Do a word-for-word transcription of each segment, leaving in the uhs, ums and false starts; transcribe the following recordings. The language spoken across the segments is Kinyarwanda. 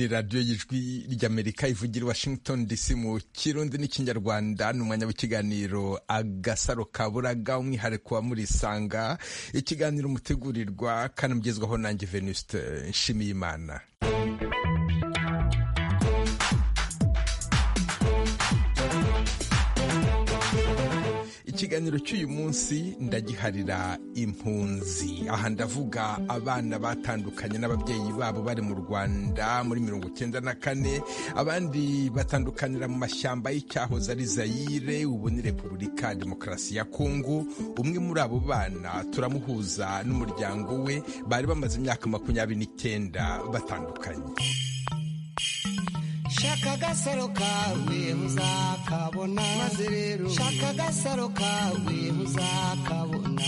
ni radiyo y'ijwi ry'Amerika ivugira i Washington D C mu Kirundi n'Ikinyarwanda. Ni umwanya w'ikiganiro Agasaro Kaburaga, umwihariko wa Murisanga, ikiganiro mutegurirwa kandi mugezwaho nanjye Venuste Nshimiyimana. Ikiganiro cy'uyu munsi ndagiharira impunzi. Aha ndavuga abana batandukanye n'ababyeyi babo bari mu Rwanda muri mirongo icyenda na kane, abandi batandukanira mu mashyamba y'icyahoze ari Zaire, ubu ni Repubulika Demokarasi ya Kongo. Umwe muri abo bana turamuhuza n'umuryango we, bari bamaze imyaka makumyabiri n'icyenda batandukanye. Shaka agasaro kawe uzakabona, maze rero shaka agasaro kawe uzakabona,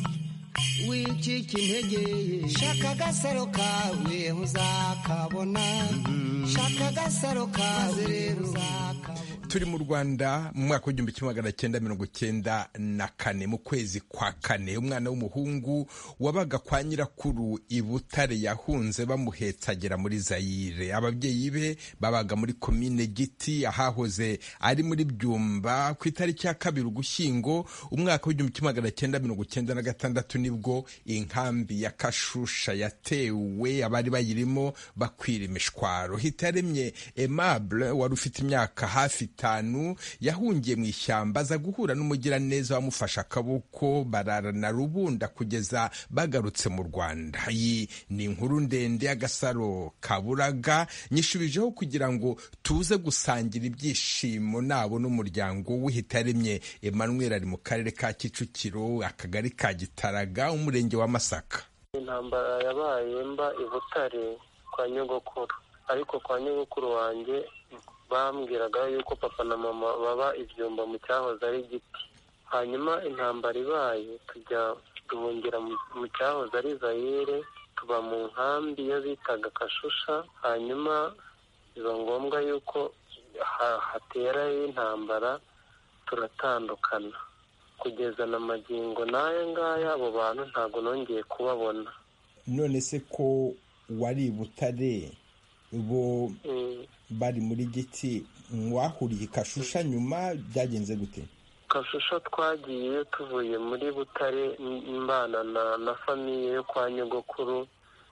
wicika intege. Shaka agasaro kawe uzakabona, shaka agasaro kawe rero uzakabona. Turi mu Rwanda mu mwaka w'igihumbi kimwe magana cyenda mirongo cyenda na kane, mu kwezi kwa kane, umwana w'umuhungu wabaga kwa nyirakuru i Butare yahunze bamuhetsa agera muri Zaire. Ababyeyi be babaga muri komine Giti, ahahoze ari muri Byumba. Ku itariki ya kabiri Ugushyingo umwaka w'igihumbi kimwe magana cyenda mirongo cyenda na gatandatu nibwo inkambi ya Kashusha yatewe, abari bayirimo bakwira imishwaro. Hitaremye Aimable wari ufite imyaka hafi itanu yahungiye mu ishyamba, aza guhura n'umugiraneza wamufasha akaboko, bararana rubunda kugeza bagarutse mu Rwanda. Iyi ni inkuru ndende y'Agasaro Kaburaga, nyishubijeho kugira ngo tuze gusangira ibyishimo nabo n'umuryango we. Hitaremye Emmanuel ari mu karere ka Kicukiro, akagari ka Gitaraga, umurenge wa Masaka. Intambara yabaye mba i Butare kwa nyogokuru, ariko kwa nyogokuru wanjye bambwiraga yuko papa na mama baba Ibyumba mu cyahoze ari Giti. Hanyuma intambara ibaye tujya duhungira mu cyahoze ari Zaire, tuba mu nkambi iyo bitaga Kashusha. Hanyuma biba ngombwa yuko hatera intambara, turatandukana kugeza na magingo n'aya ngaya. Abo bantu ntabwo nongeye kubabona. None se ko wari Butare bo bari muri Giti, mwahuriye Kashusha nyuma byagenze gute? Kashusha twagiye tuvuye muri Butare mbana na, na famiye yo kwa nyogokuru.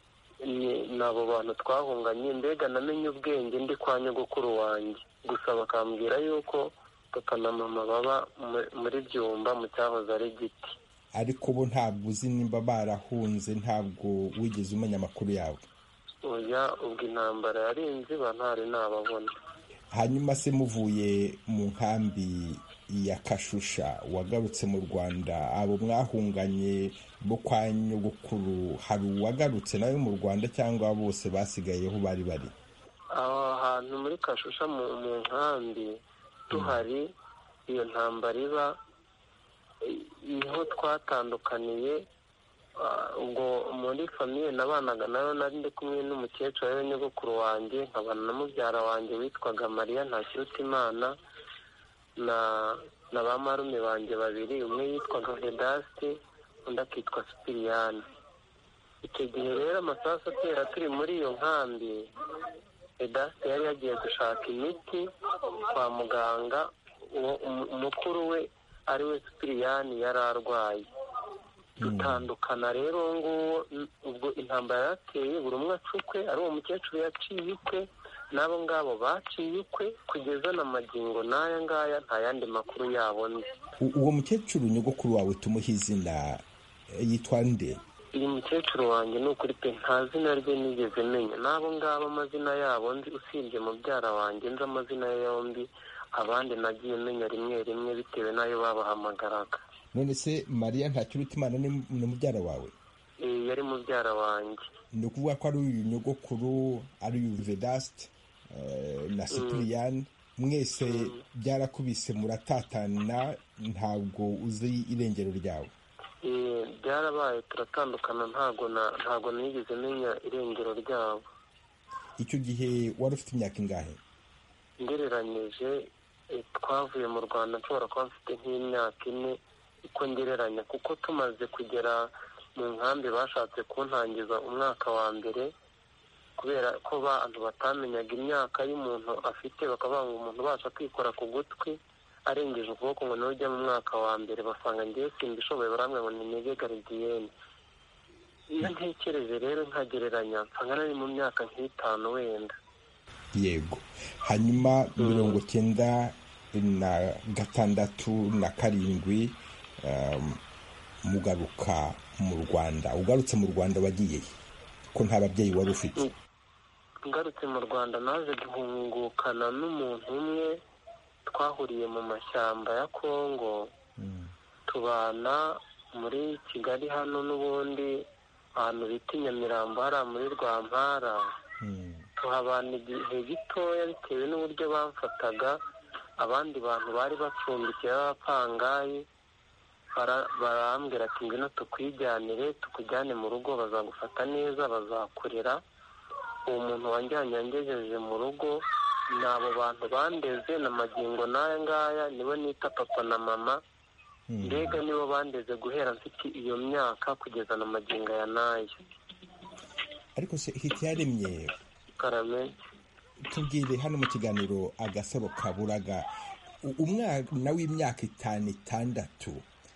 Nabo bantu twahunganye, mbega namenye ubwenge ndi kwa nyogokuru wanjye, gusa bakambwira yuko papa na mama baba muri Byumba mu cyahoze ari Giti. Ariko bo ntabwo uzi nimba barahunze, ntabwo wigeze umenya amakuru yawe? Oya, ubwo intambara yarinze ba ntari nababona. Hanyuma se muvuye mu nkambi ya Kashusha wagarutse mu Rwanda, abo mwahunganye bo kwa nyogokuru hari uwagarutse nawe mu Rwanda cyangwa bose basigayeho bari bari? Aho hantu muri Kashusha mu nkambi tuhari, iyo ntambara iba niho twatandukaniye. Ubwo muri famiye nabanaga nayo nari ndi kumwe n'umukecuru we nyogokuru wanjye, nkabana na mubyara wanjye witwaga Mariya Ntakirutimana na na ba marume banjye babiri, umwe yitwaga Vedaste undi akitwa Sipiriyani. Icyo gihe rero amasasu atera turi muri iyo nkambi, Vedaste yari yagiye gushaka imiti kwa muganga, umukuru we ari we Sipiriyani yari arwaye. Dutandukana rero ngo ubwo intambara yateye, buri umwe acukwe, ari uwo mukecuru yaciye ukwe, n'abo ngabo baciye ukwe, kugeza na magingo n'aya ngaya nta yandi makuru yabo nzi. Uwo mukecuru nyogokuru wawe tumuha izina, yitwa nde? Uyu mukecuru wanjye ni ukuri pe nta zina rye nigeze menya. N'abo ngabo amazina yabo nzi, usibye mubyara wanjye nzi amazina ye yombi, abandi nagiye menya rimwe rimwe bitewe n'ayo babahamagaraga. None se Mariya Ntakirutimana ni mubyara wawe? Eh, yari mubyara wanjye. Ni ukuvuga ko ari uyu nyogokuru, ari uyu Vedaste na Sipiriyani, mwese byarakubise muratatana, ntabwo uzi irengero ryawe? Eh, byarabaye turatandukana, ntabwo ntabwo nigeze menya irengero ryabo. Icyo gihe wari ufite imyaka ingahe? Ngereranyije twavuye mu Rwanda nshobora kuba mfite nk'imyaka ine uko ngereranya, kuko tumaze kugera mu nkambi bashatse kuntangiza umwaka wa mbere kubera ko abantu batamenyaga imyaka y'umuntu afite, bakavuga ngo umuntu ubasha kwikora ku gutwi arengeje ukuboko ngo niwe ujya mu mwaka wa mbere, basanga ngewe simbishoboye, barambwira ngo ni nige garidiyene. iyo ntekereje rero nkagereranya nsanga nari mu myaka nk'itanu wenda. Yego. Hanyuma mirongo cyenda na gatandatu na karindwi mugaruka mu Rwanda. Ugarutse mu Rwanda wagiye ko nta babyeyi wari ufite? Ngarutse mu Rwanda naje guhungukana n'umuntu umwe twahuriye mu mashyamba ya Kongo. Tubana muri Kigali hano n'ubundi ahantu bita Nyamirambo hariya muri Rwampara. Tuhabana igihe gitoya bitewe n'uburyo bamfataga. Abandi bantu bari bacumbikiye b'abapangayi barambwira ati ngwino tukwijyanire tukujyane mu rugo, bazagufata neza, bazakurera. Uwo muntu wanjyanye yangejeje mu rugo ni abo bantu bandeze na magingo n'aya ngaya nibo nita papa na mama. Mbega nibo bandeze guhera mfite iyo myaka kugeza na magingo ya n'aya. Ariko se Hitiyaremye Karame, tubwire hano mu kiganiro Agasaro Kaburaga, umwana w'imyaka itanu itandatu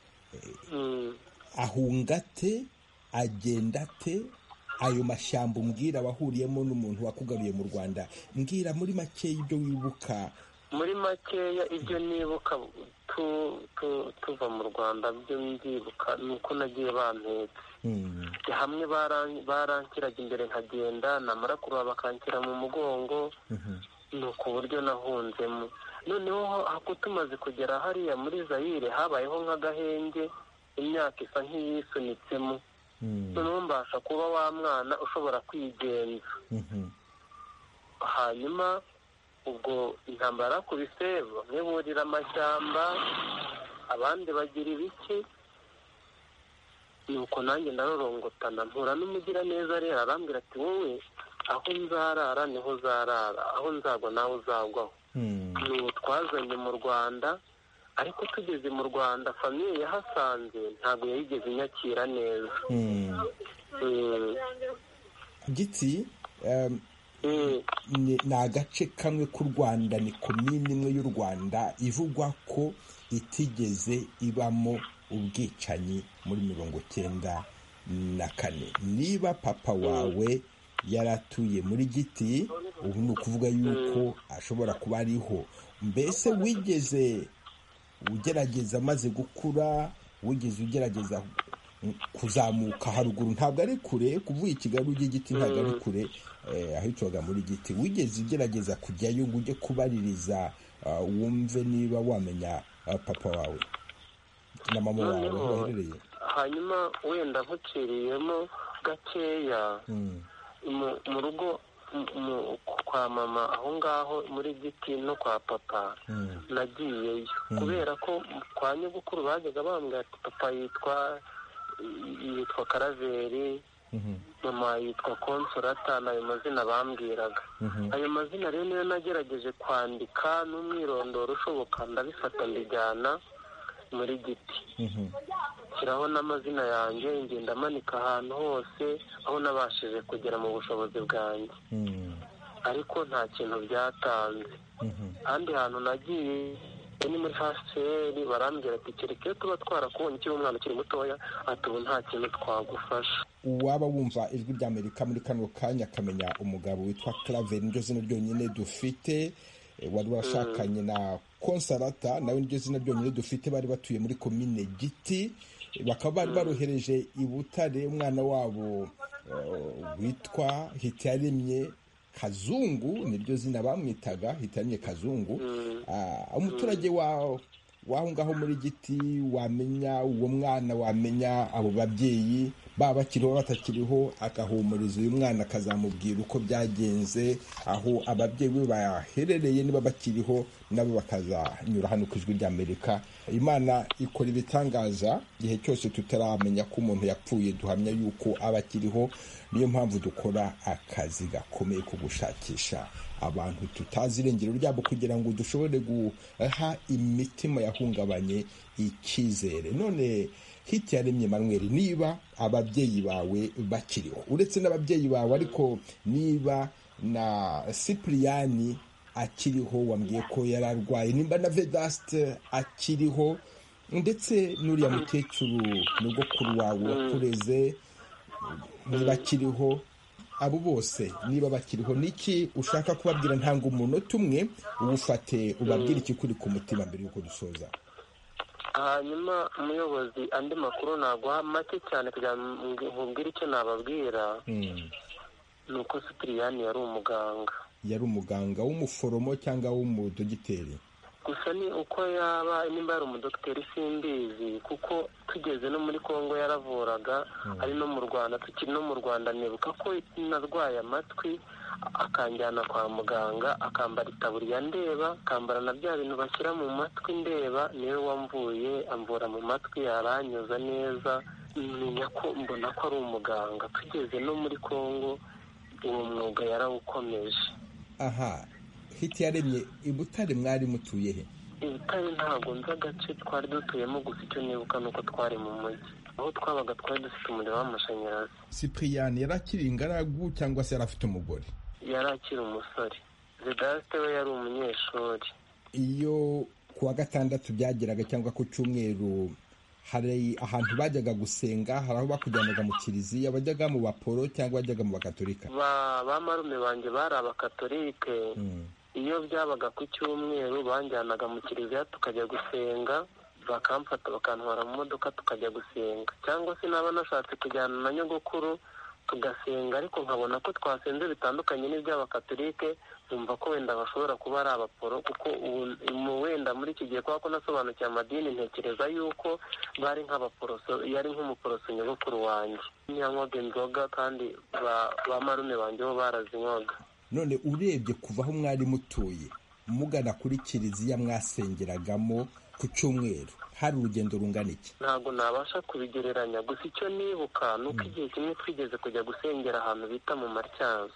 ahungate agenda te ayo mashyamba umbwira wahuriyemo n'umuntu wakugaruye mu Rwanda? Mbwira muri make ibyo wibuka. Muri makeya ibyo nibuka tuva mu Rwanda byo ndibuka nuko nagiye bampetse hamwe, barankiraga imbere nkagenda, namara kuruha bakankira mu mugongo. Ni ku buryo nahunzemo. Noneho hako tumaze kugera hariya muri Zaire habayeho nk'agahenge, imyaka isa nk'iyisunitsemo. Noneho mbasha kuba wa mwana ushobora kwigenza. Hanyuma ubwo intambara ku bisebo bamwe burira amashyamba, abandi bagira ibiki. Nuko nanjye ndarorongotana mpura n'umugira neza rero arambwira ati wowe aho nzarara niho uzarara, aho nzagwa nawe uzagwaho. Nubu twazanye mu Rwanda, ariko tugeze mu Rwanda famiye yahasanze ntabwo yayigeze inyakira neza. Giti ni agace kamwe k'u Rwanda, ni komini imwe y'u Rwanda ivugwa ko itigeze ibamo ubwicanyi muri mirongo cyenda na kane. Niba papa wawe yaratuye muri Giti, ubu ni ukuvuga yuko ashobora kuba ariho. Mbese wigeze ugerageza maze gukura, wigeze ugerageza kuzamuka haruguru? Ntabwo ari kure kuvuga i Kigali ujya Giti, ntabwo ari kure, ahitwaga muri Giti. Wigeze ugerageza kujyayo ngo ujye kubaririza wumve niba wamenya papa wawe na mama wawe aho baherereye? Hanyuma wenda nkuciriyemo gakeya, mu rugo kwa mama aho ngaho muri Giti no kwa papa nagiyeyo kubera ko kwa nyogokuru bajyaga bambwira ati papa yitwa yitwa Karaveri, mama yitwa Konsolata, n'ayo mazina bambwiraga. Ayo mazina rero niyo nagerageje kwandika n'umwirondoro ushoboka, ndabifata mbijyana muri Giti, shyiraho n'amazina yanjye, ngenda manika ahantu hose aho nabashije kugera mu bushobozi bwanjye. Ariko nta kintu byatanze. Ahandi hantu nagiye ni muri haseri, barambwira ati kereka iyo tuba twarakubonye ukiri umwana ukiri mutoya, ati ubu nta kintu twagufasha. Waba wumva ijwi ry'Amerika muri kano kanya akamenya umugabo witwa Claver, niryo zina ryonyine dufite. Wari washakanye na Konsolata, nawe niryo zina ryonyine dufite. Bari batuye muri komine Giti, bakaba bari barohereje i Butare umwana wabo witwa Hitiyaremye Kazungu, niryo zina bamwitaga, Hitiyaremye Kazungu. Umuturage waho ngaho muri Giti wamenya uwo mwana, wamenya abo babyeyi baba bakiriho batakiriho, agahumuriza uyu mwana, akazamubwira uko byagenze, aho ababyeyi be baherereye, niba bakiriho nabo bakazanyura hano ku ijwi ry'Amerika. Imana ikora ibitangaza igihe cyose tutaramenya ko umuntu yapfuye, duhamya yuko aba akiriho. Niyo mpamvu dukora akazi gakomeye ko gushakisha abantu tutazi irengero ryabo kugira ngo dushobore guha imitima yahungabanye icyizere. None Hitiyaremye Emmanuel, niba ababyeyi bawe bakiriho, uretse n'ababyeyi bawe ariko niba na Cyprien akiriho, wambwiye ko yararwaye, nimba na Vedaste akiriho, ndetse n'uriya mukecuru nyogokuru wawe wakureze niba akiriho, abo bose niba bakiriho, niki ushaka kubabwira? Ntanga umunota umwe uwufate ubabwire ikikuri ku mutima mbere y'uko dusoza. Hanyuma umuyobozi, andi makuru naguha make cyane kugira ngo nkubwire icyo nababwira. Ni uko Cyprien yari umuganga. Yari umuganga w'umuforomo cyangwa w'umudogiteri? Gusa ni uko yaba nimba yari umudogiteri simbizi, kuko tugeze no muri Kongo yaravuraga, ari no mu Rwanda. Tukiri no mu Rwanda nibuka ko narwaye amatwi akanjyana kwa muganga, akambara itaburiya ndeba, akambara na bya bintu bashyira mu matwi ndeba, niwe wamvuye amvura mu matwi, yaranyuza neza, menya ko mbona ko ari umuganga. Tugeze no muri Kongo uwo mwuga yarawukomeje. Aha, Hitiyaremye, i Butare mwari mutuye he? I Butare ntabwo nzi agace twari dutuyemo, gusa icyo nibuka nuko twari mu mujyi. Aho twabaga twari dufite umuriro w'amashanyarazi. Cyprien yari akiri ingaragu cyangwa se yari afite umugore? Yari akiri umusore. Vedaste we yari umunyeshuri. Iyo kuwa gatandatu byageraga cyangwa ku cyumweru, hari ahantu bajyaga gusenga, hari aho bakujyanaga mu kiliziya, bajyaga mu baporo cyangwa bajyaga mu bakatolika? Ba ba marume banjye bari abakatolike. Iyo byabaga ku cyumweru banjyanaga mu kiliziya tukajya gusenga, bakamfata bakantwara mu modoka tukajya gusenga, cyangwa se naba nashatse kujyana na nyogokuru tugasenga, ariko nkabona ko twasenze bitandukanye n'iby'abakatolike, numva ko wenda bashobora kuba ari abaporo, kuko ubu wenda muri iki gihe kubera ko nasobanukiwe amadini, ntekereza yuko bari nk'abaporoso, yari nk'umuporoso nyogokuru wanjye. Ntiyanywaga inzoga kandi ba marume banjye bo barazinywaga. None urebye kuva aho mwari mutuye mugana kuri kiliziya mwasengeragamo ku cyumweru, hari urugendo rungana iki? Ntabwo nabasha kubigereranya, gusa icyo nibuka nuko igihe kimwe twigeze kujya gusengera ahantu bita mu Matyazo.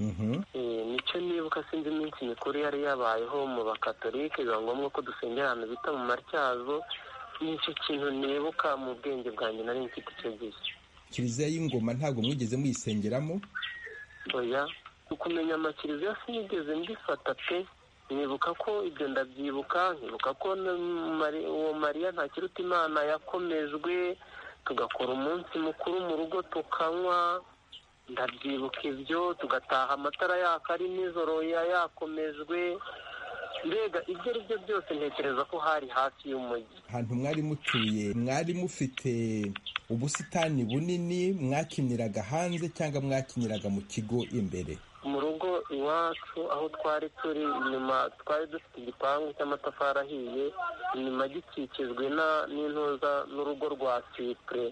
Nicyo nibuka, sinzi iminsi mikuru yari yabayeho mu bakatolike, biba ngombwa ko dusengera ahantu bita mu Matyazo. Nicyo kintu nibuka mu bwenge bwanjye nari mfite icyo gihe. Kiliziya y'Ingoma ntabwo mwigeze muyisengeramo? Oya, ukumenya amakiliziya sinigeze mbifata pe. Nibuka ko ibyo ndabyibuka, nkibuka ko uwo Mariya Ntakirutimana yakomejwe, tugakora umunsi mukuru mu rugo tukanywa, ndabyibuka ibyo, tugataha amatara yaka ari nijoro yakomejwe. Mbega ibyo ari byo byose ntekereza ko hari hafi y'umujyi. Ahantu mwari mutuye mwari mufite ubusitani bunini, mwakiniraga hanze cyangwa mwakiniraga mu kigo imbere? Mu rugo iwacu aho twari turi inyuma, twari dufite igipangu cy'amatafari ahiye, inyuma gikikijwe n'intuza n'urugo rwa Cyprien.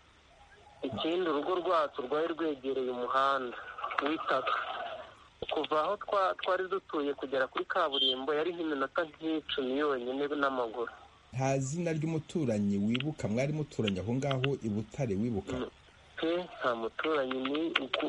Ikindi urugo rwacu rwari rwegereye umuhanda w'itaka. Kuva aho twari dutuye kugera kuri kaburimbo yari nk'iminota nk'icumi yonyine n'amaguru. Nta zina ry'umuturanyi wibuka mwari muturanye aho ngaho i Butare wibuka? Nta muturanyi. Ni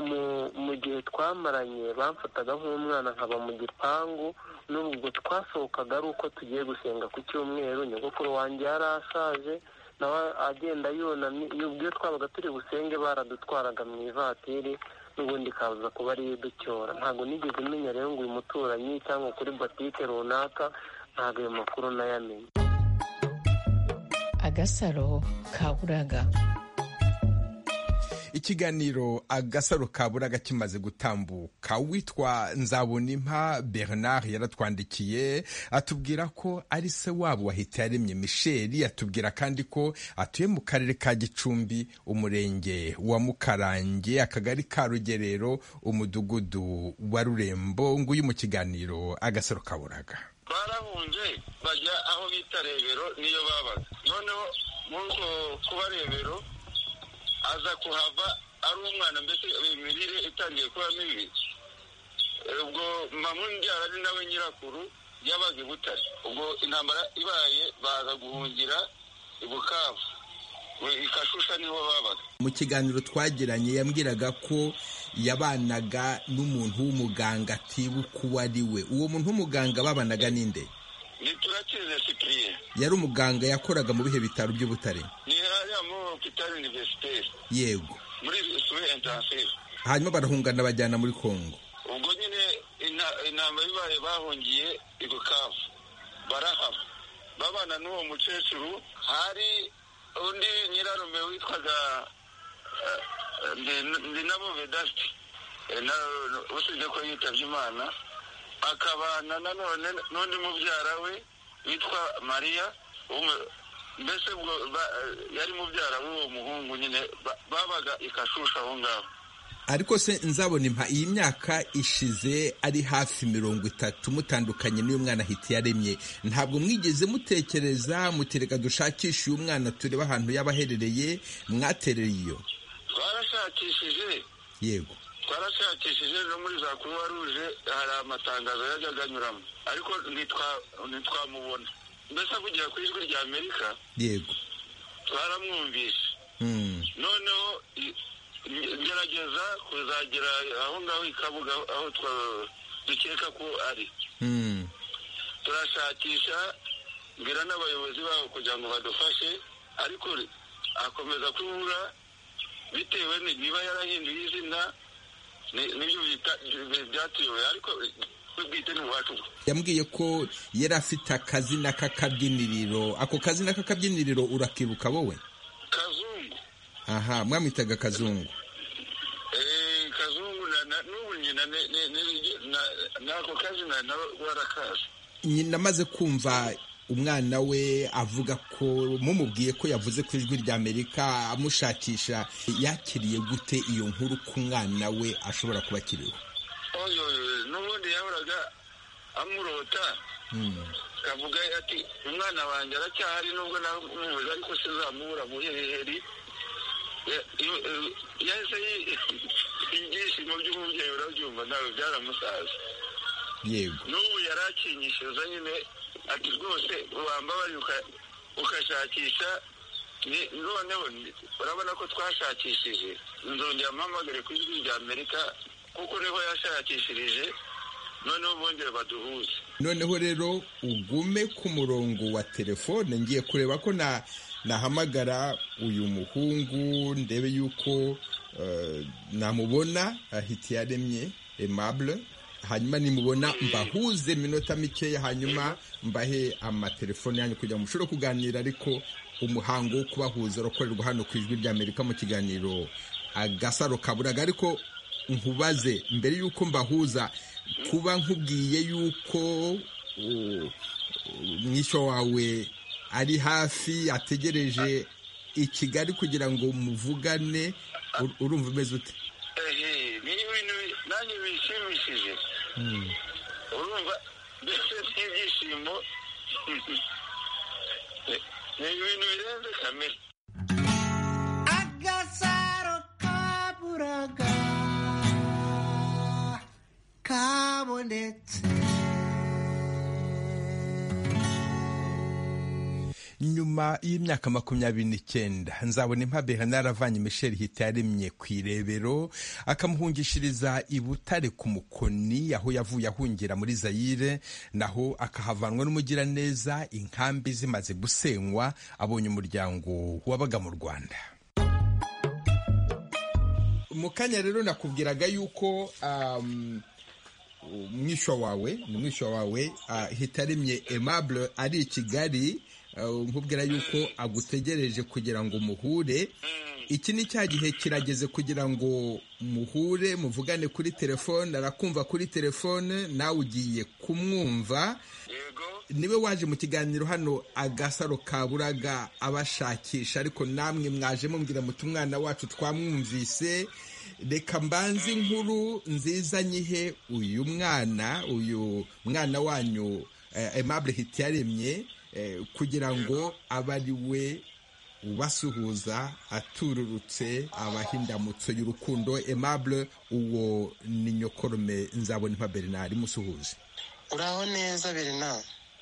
mu gihe twamaranye bamfataga nk'umwana nkaba mu gipangu, n'ubwo twasohokaga ari uko tugiye gusenga ku cyumweru. Nyogokuru wanjye yari ashaje, nawe agenda yunamye. Iyo twabaga turi busenge baradutwaraga mu ivatiri, n'ubundi kaza kuba ari ducyora. Ntabwo nigeze menya rero ngo uyu muturanyi cyangwa kuri botike runaka, ntabwo ayo makuru nayamenye. Agasaro Kaburaga. Ikiganiro Agasaro Kaburaga kimaze gutambuka, witwa Nzabonimpa Bernard yaratwandikiye atubwira ko ari se wabo wa Hitiyaremye Michel. Atubwira kandi ko atuye mu karere ka Gicumbi, umurenge wa Mukarange, akagari ka Rugerero, umudugudu wa Rurembo. Nguyu mu kiganiro Agasaro Kaburaga. Barahunze bajya aho bita Rebero, niyo babaga. Noneho muko kuba Rebero aza kuhava ari umwana, mbese imirire itangiye kuba mibi. Ubwo mamundi ari nawe nyirakuru yabaga i Butare. Ubwo intambara ibaye baza guhungira i Bukavu. ikashusha niho babaga. Mu kiganiro twagiranye yambwiraga ko yabanaga n'umuntu w'umuganga atibuka uwo ari we. Uwo muntu w'umuganga babanaga ninde? Ni Turakize Cyprien. Yari umuganga yakoraga mu bihe bitaro by'Ubutare? Ni hariya mu hôpital universitaire. Yego. Muri soins intensifs. Hanyuma barahungana bajyana muri Kongo. Ubwo nyine inama bibaye bahungiye i Bukavu barahaba babana n'uwo mukecuru. Hari undi nyirarume witwaga ndi nabo Vedasti usibye ko yitabye Imana, akabana nanone n'undi mubyara we witwa Mariya, mbese yari mubyara w'uwo muhungu nyine babaga ikashusha aho ngaho. Ariko se nzabona impa iyi myaka ishize ari hafi mirongo itatu mutandukanye n'uyu mwana Hitiyaremye, ntabwo mwigeze mutekereza mutereka dushakisha uyu mwana tureba ahantu yabaherereye mwatereye iyo? Twarashakishije. Yego. Twarashakishije no muri za Croix Rouge hari amatangazo yajyaga anyuramo, ariko ntitwamubona. Mbese avugira ku ijwi rya Amerika. Yego. Twaramwumvishe. Noneho ngerageza kuzagera aho ngaho ikabuga aho dukeka ko ari. Turashakisha mbwira n'abayobozi babo kugira ngo badufashe, ariko akomeza kubura bitewe niba yarahinduye izina n'ibyo byatuyoboye, ariko bwite n'iwacu. Yambwiye ko yari afite akazina k'akabyiniriro. Ako kazina k'akabyiniriro urakibuka wowe? Kazungu. Aha, mwamwitaga Kazungu. Eh, Kazungu na n'ubu nyina n'ako kazina nawe warakaje. Nyina amaze kumva umwana we avuga ko mumubwiye ko yavuze ku ijwi rya Amerika amushakisha, yakiriye gute iyo nkuru ku mwana we ashobora kuba akiriho? Oyo n'ubundi yahoraga amurota. Kavuga ati umwana wanjye aracyahari nubwo namubuze ariko sinzamubura mu heheri. Yahise ibyishimo by'umubyeyi urabyumva nawe byaramusaza. Yego. N'ubu yarakinyishiza nyine ati rwose wambabari ukashakisha. Noneho urabona ko twashakishije, nzongera mpamagare ku ijwi rya Amerika kuko niho yashakishirije, noneho bongere baduhuze. Noneho rero ugume ku murongo wa telefone, ngiye kureba ko na nahamagara uyu muhungu ndebe yuko uh, namubona Hitiyaremye Aimable, hanyuma nimubona mbahuze minota mikeya, hanyuma mbahe amatelefone yanyu kugira ngo mushobore kuganira. Ariko umuhango wo kubahuza urakorerwa hano ku ijwi rya Amerika mu kiganiro Agasaro Kaburaga. Ariko nkubaze mbere yuko mbahuza, kuba nkubwiye yuko mwisho wawe ari hafi ategereje i Kigali kugira ngo muvugane, urumva umeze ute? Eh, ni ibintu nanjye bishimishije. Urumva mbese n'ibyishimo ni ibintu birenze kamere. Agasaro Kaburaga kabonetse. Nyuma y'imyaka makumyabiri n'icyenda nzabona impabe naravanye Michel Hitiyaremye ku irebero akamuhungishiriza i Butare ku Mukoni, aho yavuye ahungira muri Zaire, naho akahavanwa n'umugiraneza inkambi zimaze gusenywa, abonye umuryango wabaga mu Rwanda. Mu kanya rero nakubwiraga yuko um, mwisho wawe ni mwisho wawe uh, Hitiyaremye Aimable ari i Kigali, nkubwira yuko agutegereje kugira ngo muhure. Iki ni cya gihe kirageze kugira ngo muhure muvugane kuri telefone, arakumva kuri telefone, nawe ugiye kumwumva. Niwe waje mu kiganiro hano Agasaro Kaburaga abashakisha, ariko namwe mwaje mumbwira muti umwana wacu twamwumvise, reka mbanze inkuru nziza nyihe uyu mwana uyu mwana wanyu Aimable Hitiyaremye, kugira ngo abe ari we ubasuhuza atururutse abahindamutso y'urukundo. Aimable, uwo ni nyokorome Nzabona Impa Bernard, musuhuze. Uraho neza Bernard?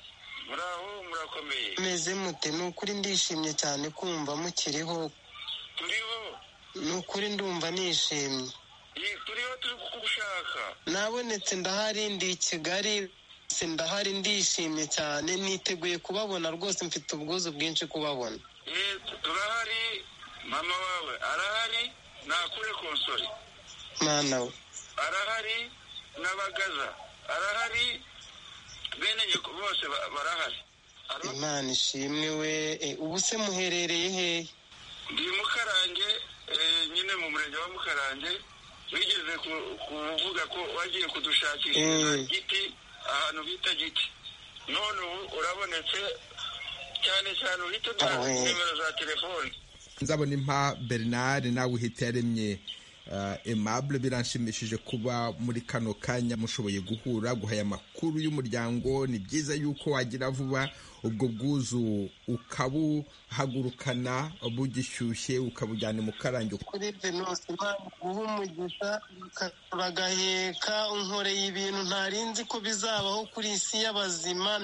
muraho murakomeye meze mute? Ni ukuri ndishimye cyane kumva mukiriho. turiho Ni ukuri ndumva nishimye. turiho turi kugushaka. Nabonetse ndahari, ndi i Kigali, ndahari ndishimye cyane, niteguye kubabona rwose, mfite ubwuzu bwinshi kubabona. turahari, mama wawe arahari, nakure konsori mwana we arahari, n'abagaza arahari, bene nyoko bose barahari. Imana ishimwe we. Ubu se muherereye hehe? ndi Mukarange, nyine mu murenge wa Mukarange. wigeze kuvuga ko wagiye kudushakishiriza giti ahantu bita giti, none ubu urabonetse cyane cyane, uhita utanga nimero za telefoni. nzabona impa Bernard, nawe uhita yaremye Aimable, biranshimishije kuba muri kano kanya mushoboye guhura guhaya amakuru y'umuryango. Ni byiza yuko wagira vuba ubwo bwuzu ukabuhagurukana bugishyushye ukabujyana mu Karange. kuri Venus Imana guha umugisha bagaheka unkoreye ibintu ntarinzi ko bizabaho kuri isi y'abazima.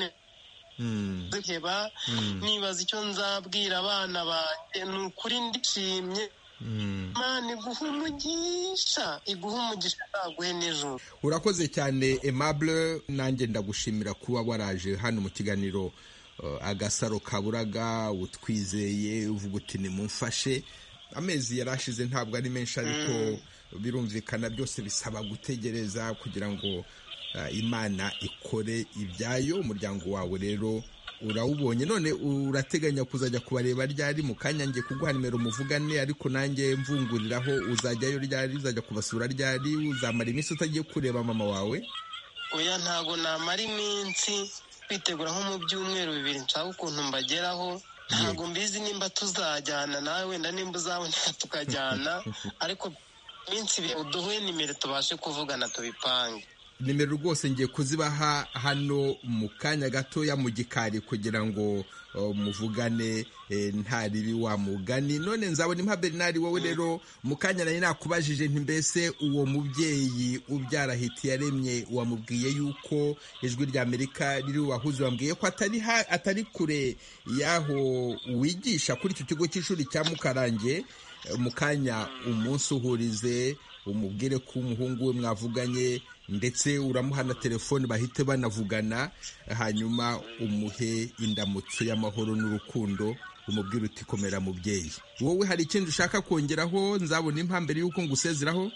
duheba nibaza icyo nzabwira abana banjye. ni ukuri ndishimye. Imana iguha umugisha, iguha umugisha ntaguhe n'ijoro. Urakoze cyane Aimable, nanjye ndagushimira kuba waraje hano mu kiganiro Agasaro Kaburaga, utwizeye uvuga uti nimumfashe. Amezi yarashize ntabwo ari menshi, ariko birumvikana byose bisaba gutegereza kugira ngo Imana ikore ibyayo. Umuryango wawe rero urawubonye, none urateganya kuzajya kubareba ryari? mu kanya ngiye kuguha nimero muvugane, ariko nanjye mvunguriraho, uzajyayo ryari? uzajya kubasura ryari? uzamara iminsi utagiye kureba mama wawe? Oya, ntago namara iminsi, kwitegura nko mu byumweru bibiri nshaka ukuntu mbageraho. ntago mbizi nimba tuzajyana nawe, wenda nimba uzaboneka tukajyana, ariko iminsi ibiri uduhe nimero tubashe kuvugana tubipange. Nimero rwose ngiye kuzibaha hano mu kanya gatoya mu gikari kugira ngo muvugane nta ribi wa mugani. None nzabona impa Bernard, wowe rero mu kanya nari nakubajije nti mbese uwo mubyeyi ubyara Hitiyaremye wamubwiye yuko ijwi rya Amerika riri wahuze, wambwiye ko atari atari kure yaho wigisha kuri icyo kigo cy'ishuri cya Mukarange. mu kanya umunsi uhurize umubwire ko umuhungu we mwavuganye, ndetse uramuha na telefone bahite banavugana, hanyuma umuhe indamutso y'amahoro n'urukundo, umubwire uti komera mubyeyi. Wowe hari ikindi ushaka kongeraho? nzabona impambere y'uko ngusezeraho.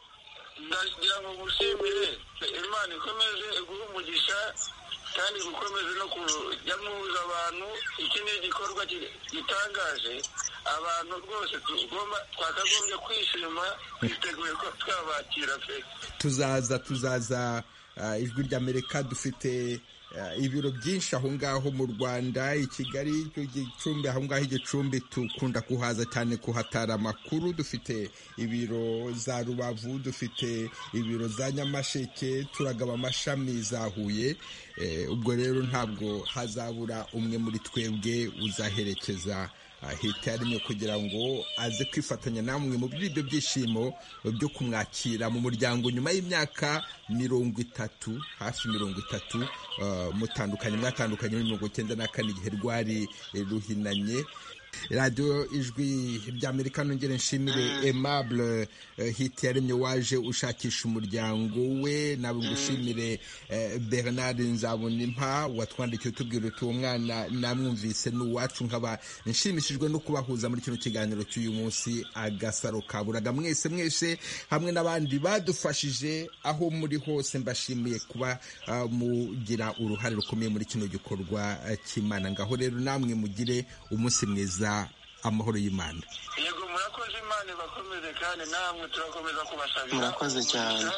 ndagira ngo gushimire Imana ikomeze iguhe umugisha kandi gukomeze no kujya muhuza abantu. Iki ni igikorwa gitangaje, abantu rwose tugomba twakagombye kwishima, twiteguye ko twabakira pe. tuzaza tuzaza ijwi ry'Amerika dufite ibiro byinshi aho ngaho mu Rwanda, i Kigali, Gicumbi, aho ngaho Igicumbi tukunda kuhaza cyane kuhatara amakuru. Dufite ibiro za Rubavu, dufite ibiro za Nyamasheke, turagaba amashami za Huye. Ubwo rero ntabwo hazabura umwe muri twebwe uzaherekeza Hitiyaremye kugira ngo aze kwifatanya namwe mu by'ibyo byishimo byo kumwakira mu muryango nyuma y'imyaka mirongo itatu, hafi mirongo itatu mutandukanye, mwatandukanye muri mirongo icyenda na kane igihe rwari ruhinanye. radiyo ijwi ry'Amerika nongere nshimire Aimable Hitiyaremye waje ushakisha umuryango we, nawe ngushimire Bernard Nzabonimpa watwandikiye utubwira uti uwo mwana namwumvise n'uwacu. nkaba nshimishijwe no kubahuza muri kino kiganiro cy'uyu munsi Agasaro Kaburaga. Mwese mwese hamwe n'abandi badufashije aho muri hose, mbashimiye kuba mugira uruhare rukomeye muri kino gikorwa cy'Imana. Ngaho rero namwe mugire umunsi mwiza, amahoro y'Imana. Yego, murakoze. Imana ibakomeze kandi namwe turakomeza kubasabira. Murakoze cyane.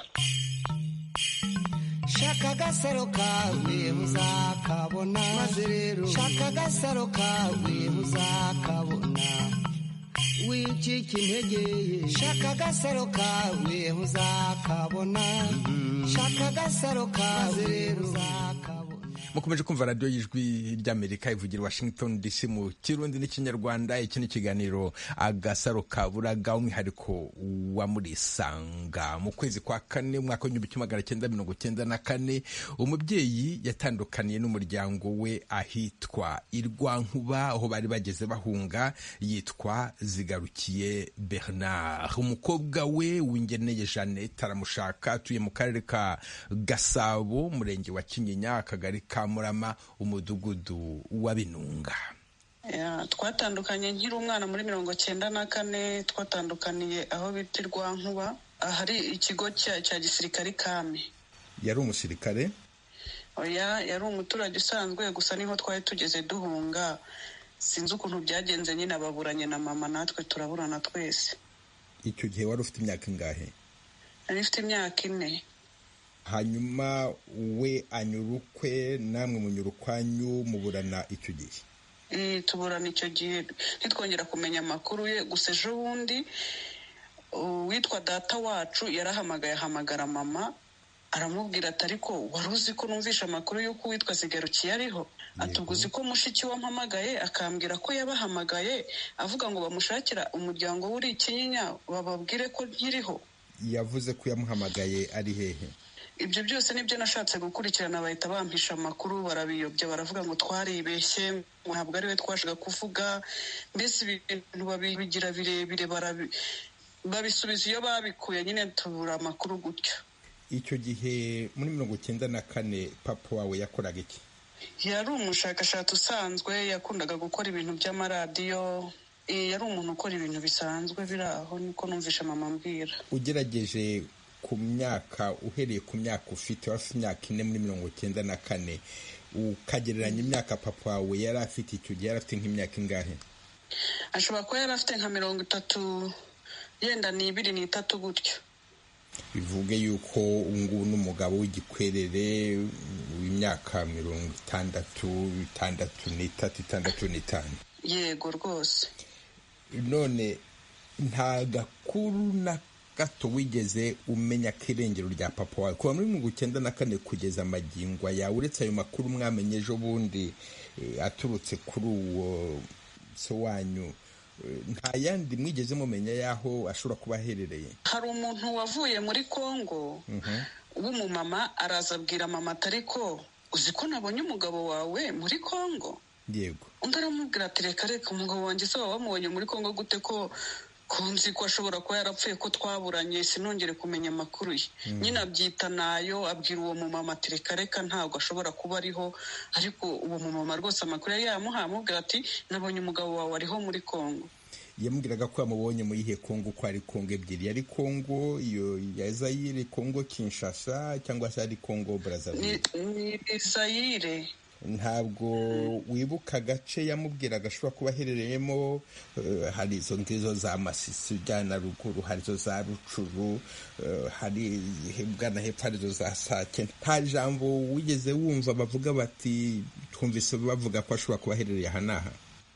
Shaka agasaro kawe uzakabona, maze rero shaka agasaro kawe uzakabona, wicika intege. Shaka agasaro kawe uzakabona, shaka agasaro kawe uzakabona. mukomeje kumva radiyo y'ijwi ry'Amerika ivugira Washington D C mu Kirundi n'ikinyarwanda. Iki ni ikiganiro Agasaro Kaburaga, umwihariko wa Murisanga. Mu kwezi kwa kane umwaka w'igihumbi kimwe magana cyenda mirongo cyenda na kane umubyeyi yatandukaniye n'umuryango we ahitwa Irwankuba, aho bari bageze bahunga. Yitwa Zigarukiye Bernard. Umukobwa we Uwingeneye Jeannette aramushaka, atuye mu karere ka Gasabo, murenge wa Kinyinya, akagari ka Murama, umudugudu wa Binunga. Twatandukanye nkiri umwana muri mirongo cyenda na kane. Twatandukaniye aho bita Irwankuba, ahari ikigo cya gisirikare Kami. Yari umusirikare? Oya, yari umuturage usanzwe, gusa niho twari tugeze duhunga. Sinzi ukuntu byagenze, nyine ababuranye na mama, natwe turaburana twese. Icyo gihe wari ufite imyaka ingahe? Nari mfite imyaka ine. Hanyuma we anyurukwe, namwe munyurukwanyu, muburana icyo gihe? Eh, tuburana icyo gihe, ntitwongera kumenya amakuru ye. Gusa ejo bundi witwa data wacu yarahamagaye, ahamagara mama, aramubwira ati ariko wari uzi ko numvisha amakuru y'uko witwa Zigarukiye ariho? Atuguzi ko mushiki wampamagaye akambwira ko yabahamagaye avuga ngo bamushakira umuryango w'uri Kinyinya bababwire ko nkiriho. Yavuze ko yamuhamagaye ari hehe? Ibyo byose nibyo nashatse gukurikirana, bahita bampisha amakuru, barabiyobya, baravuga ngo twaribeshye, ntabwo ari we twashaka kuvuga. Mbese ibintu babigira birebire, babisubiza iyo babikuye, nyine tubura amakuru gutyo. Icyo gihe muri mirongo cyenda na kane papa wawe yakoraga iki? Yari umushakashatsi usanzwe, yakundaga gukora ibintu by'amaradiyo. Yari umuntu ukora ibintu bisanzwe biri aho, niko numvisha mama ambwira. Ugerageje ku myaka, uhereye ku myaka ufite, wafite imyaka ine muri mirongo cyenda na kane, ukagereranya imyaka papa wawe yari afite icyo gihe, yari afite nk'imyaka ingahe? Ashobora kuba yari afite nka mirongo itatu, yenda ni ibiri n'itatu gutyo. Bivuge yuko ubungubu n'umugabo w'igikwerere w'imyaka mirongo itandatu, itandatu n'itatu, itandatu n'itanu. Yego rwose. None nta gakuru na gato wigeze umenya ko irengero rya papa wawe kuva muri mirongo icyenda na kane kugeza amagingo yawe, uretse ayo makuru mwamenye ejo bundi aturutse kuri uwo so wanyu, nta yandi mwigeze mumenya yaho ashobora kuba aherereye? Hari umuntu wavuye muri Kongo w'umumama, araza abwira mama ati ariko uzi ko nabonye umugabo wawe muri Kongo? Yego. Undi aramubwira ati reka reka, umugabo wanjye se waba wamubonye muri Kongo gute ko kunzi ko ashobora kuba yarapfuye, ko twaburanye sinongere kumenya amakuru ye. Nyine abyita nayo, abwira uwo mumama ati reka reka, ntabwo ashobora kuba ariho. Ariko uwo mumama rwose amakuru yari yamuhaye, amubwira ati nabonye umugabo wawe ariho muri Kongo. Yamubwiraga ko yamubonye muri ihe Kongo, ko ari Kongo ebyiri, yari Kongo iyo ya Zaire, Kongo Kinshasa, cyangwa se ari Kongo Brazzaville? Ni Zaire. Ntabwo wibuka agace yamubwiraga ashobora kuba aherereyemo? Hari izo ngizo za Masisi ujyana ruguru, hari izo za Rucuru, hari bwana hepfo, hari izo za Sake. Nta jambo wigeze wumva bavuga bati twumvise bavuga ko ashobora kuba aherereye aha n'aha?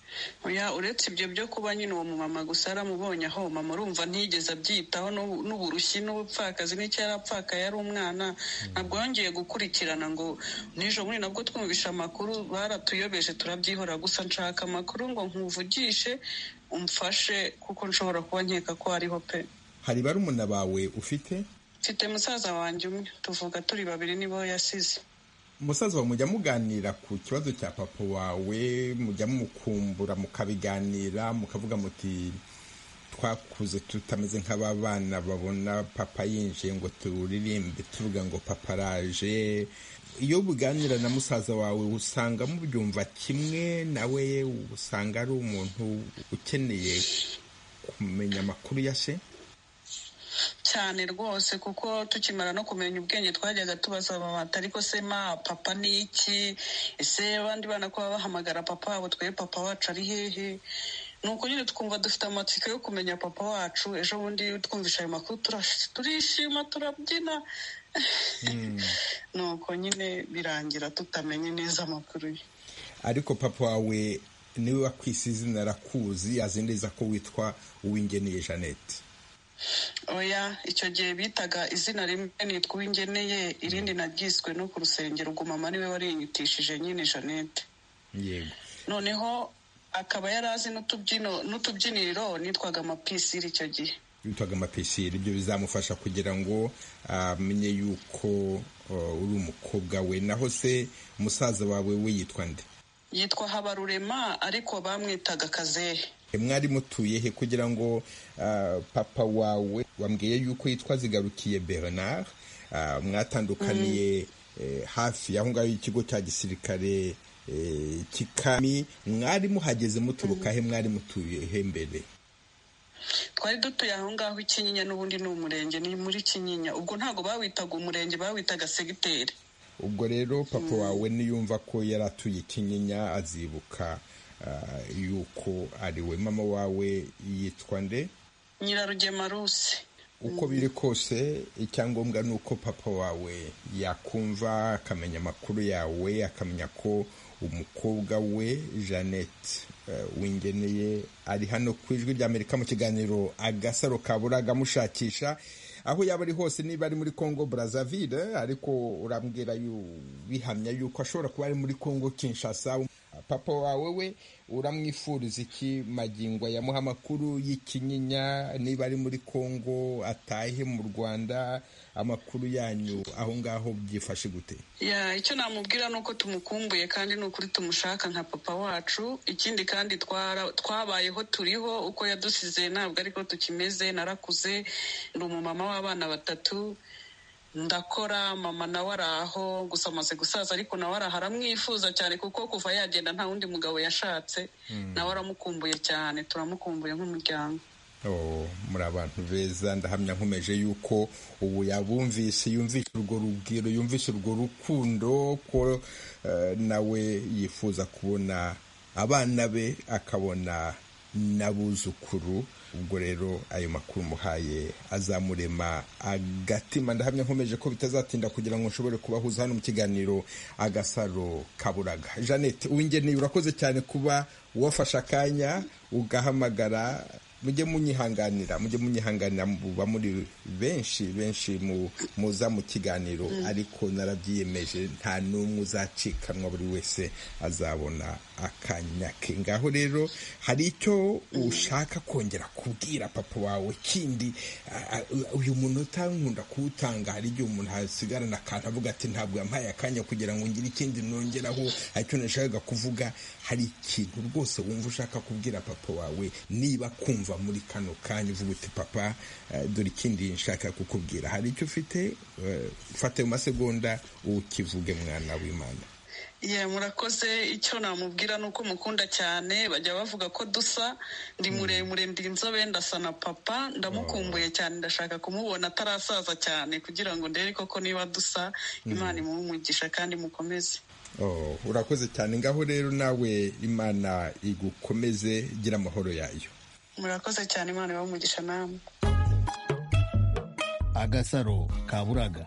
Oya, uretse ibyo byo kuba nyine uwo mumama gusa aramubonye aho, mama urumva ntiyigeze abyitaho, n'uburushyi n'ubupfakazi n'icyo yarapfaka, yari umwana. Ntabwo yongeye gukurikirana ngo nijo muri nabwo twumvisha amakuru, baratuyobeje turabyihora. Gusa nshaka amakuru ngo nkuvugishe umfashe, kuko nshobora kuba nkeka ko ariho pe. Hari barumuna bawe ufite? Mfite musaza wanjye umwe, tuvuga turi babiri, nibo yasize. Musaza wawe mujya muganira ku kibazo cya papa wawe? Mujya mukumbura mukabiganira, mukavuga muti twakuze tutameze nk'aba bana babona papa yinjiye ngo turirimbe tuvuga ngo papa araje? Iyo buganira na musaza wawe usanga mubyumva kimwe, nawe usanga ari umuntu ukeneye kumenya amakuru ya se? Cyane rwose, kuko tukimara no kumenya ubwenge twajyaga tubaza mama ariko se ma papa ni iki? Ese abandi bana ko bahamagara papa wabo, twe papa wacu ari hehe? Nuko nyine twumva dufite amatsiko yo kumenya papa wacu. Ejo bundi twumvisha ayo makuru turishima, turabyina. Nuko nyine birangira tutamenye neza amakuru ye. Ariko papa wawe niwe wakwise izina arakuzi, azi neza ko witwa Uwingeneye Jeannette? oya icyo gihe bitaga izina rimwe nitwa Uwingeneye, irindi nagiswe no ku rusengero, ubwo mama niwe warinyitishije nyine Jeannette. Yego. Noneho akaba yari azi n'utubyino n'utubyiniriro nitwaga amapisiri icyo gihe. Yitwaga amapisiri, ibyo bizamufasha kugira ngo amenye yuko uri umukobwa we. Naho se umusaza wawe we yitwa nde? Yitwa Habarurema ariko bamwitaga Kazehe. Mwari mutuye he kugira ngo uh, papa wawe wambwiye yuko yitwa Zigarukiye Bernard, uh, mwatandukaniye mm. eh, hafi aho ngaho ikigo cya gisirikare eh, kikami, mwari muhageze muturuka he? Mwari mutuye he mbere? Twari dutuye aho ngaho Ikinyinya, n'ubundi ni umurenge, ni muri Kinyinya. Ubwo ntago bawitaga umurenge, bawitaga segiteri. Ubwo rero papa mm. wawe niyumva ko yaratuye Kinyinya azibuka Uh, yuko ari we. Mama wawe yitwa nde? Nyirarugema Rusi. Uko biri kose icyangombwa ni uko papa wawe yakumva akamenya amakuru yawe, akamenya ko umukobwa we Jeannette uh, Uwingeneye ari hano ku Ijwi ry'Amerika mu kiganiro Agasaro Kaburaga mushakisha aho yaba ari hose, niba ari muri Congo Brazzaville, ariko urambwira yu bihamya yuko ashobora kuba ari muri Congo Kinshasa. Papa wawe we uramwifuriza iki magingo yamuha amakuru y'Ikinyinya? Niba ari muri Congo atahe mu Rwanda, amakuru yanyu aho ngaho byifashe gute? Ya icyo namubwira nuko tumukumbuye kandi nukuri tumushaka nka papa wacu. Ikindi kandi twara twabayeho turiho, uko yadusize ntabwo ariko tukimeze. Narakuze, ndi umumama w'abana batatu, ndakora, mama nawe araho, gusa amaze gusaza ariko nawe araho, aramwifuza cyane kuko kuva yagenda nta wundi mugabo yashatse. mm. nawe aramukumbuye cyane, turamukumbuye nk'umuryango. Oh, muri abantu beza, ndahamya nkomeje yuko ubu yabumvise, yumvise urwo rubwiro, yumvise urwo rukundo, ko uh, nawe yifuza kubona abana be, akabona n'abuzukuru. Ubwo rero ayo makuru muhaye azamurema agatima. Ndahamya nkomeje ko bitazatinda kugira ngo nshobore kubahuza hano mu kiganiro Agasaro Kaburaga. Jeannette Uwingeneye, urakoze cyane kuba wafashe akanya ugahamagara. Mujye munyihanganira, mujye munyihanganira, muba muri benshi benshi muza mu kiganiro, mm. ariko narabyiyemeje nta n'umwe uzacikanwa, buri wese azabona akanya ke. Ngaho rero hari icyo ushaka kongera kubwira papa wawe kindi? Uyu munota nkunda kuwutanga, hari igihe umuntu hasigarana akantu avuga ati ntabwo yampaye akanya kugira ngo ngire ikindi nongeraho, hari icyo nashakaga kuvuga. Hari ikintu rwose wumva ushaka kubwira papa wawe, niba kumva muri kano kanya uvuga uti papa uh, dore ikindi nshaka kukubwira? Hari icyo ufite? Uh, fate mu masegonda ukivuge, mwana w'Imana. Yeah, murakoze. Icyo namubwira nuko mukunda cyane. Bajya bavuga ko dusa, ndi muremure, ndi inzobe, ndasa na papa. Ndamukumbuye cyane, ndashaka kumubona atarasaza cyane kugira ngo ndebe koko niba dusa. Imana imuhe umugisha kandi mukomeze. Oh, urakoze cyane. Ngaho rero nawe Imana igukomeze, gira amahoro yayo. Murakoze cyane, Imana ibahe umugisha namwe. Agasaro Kaburaga.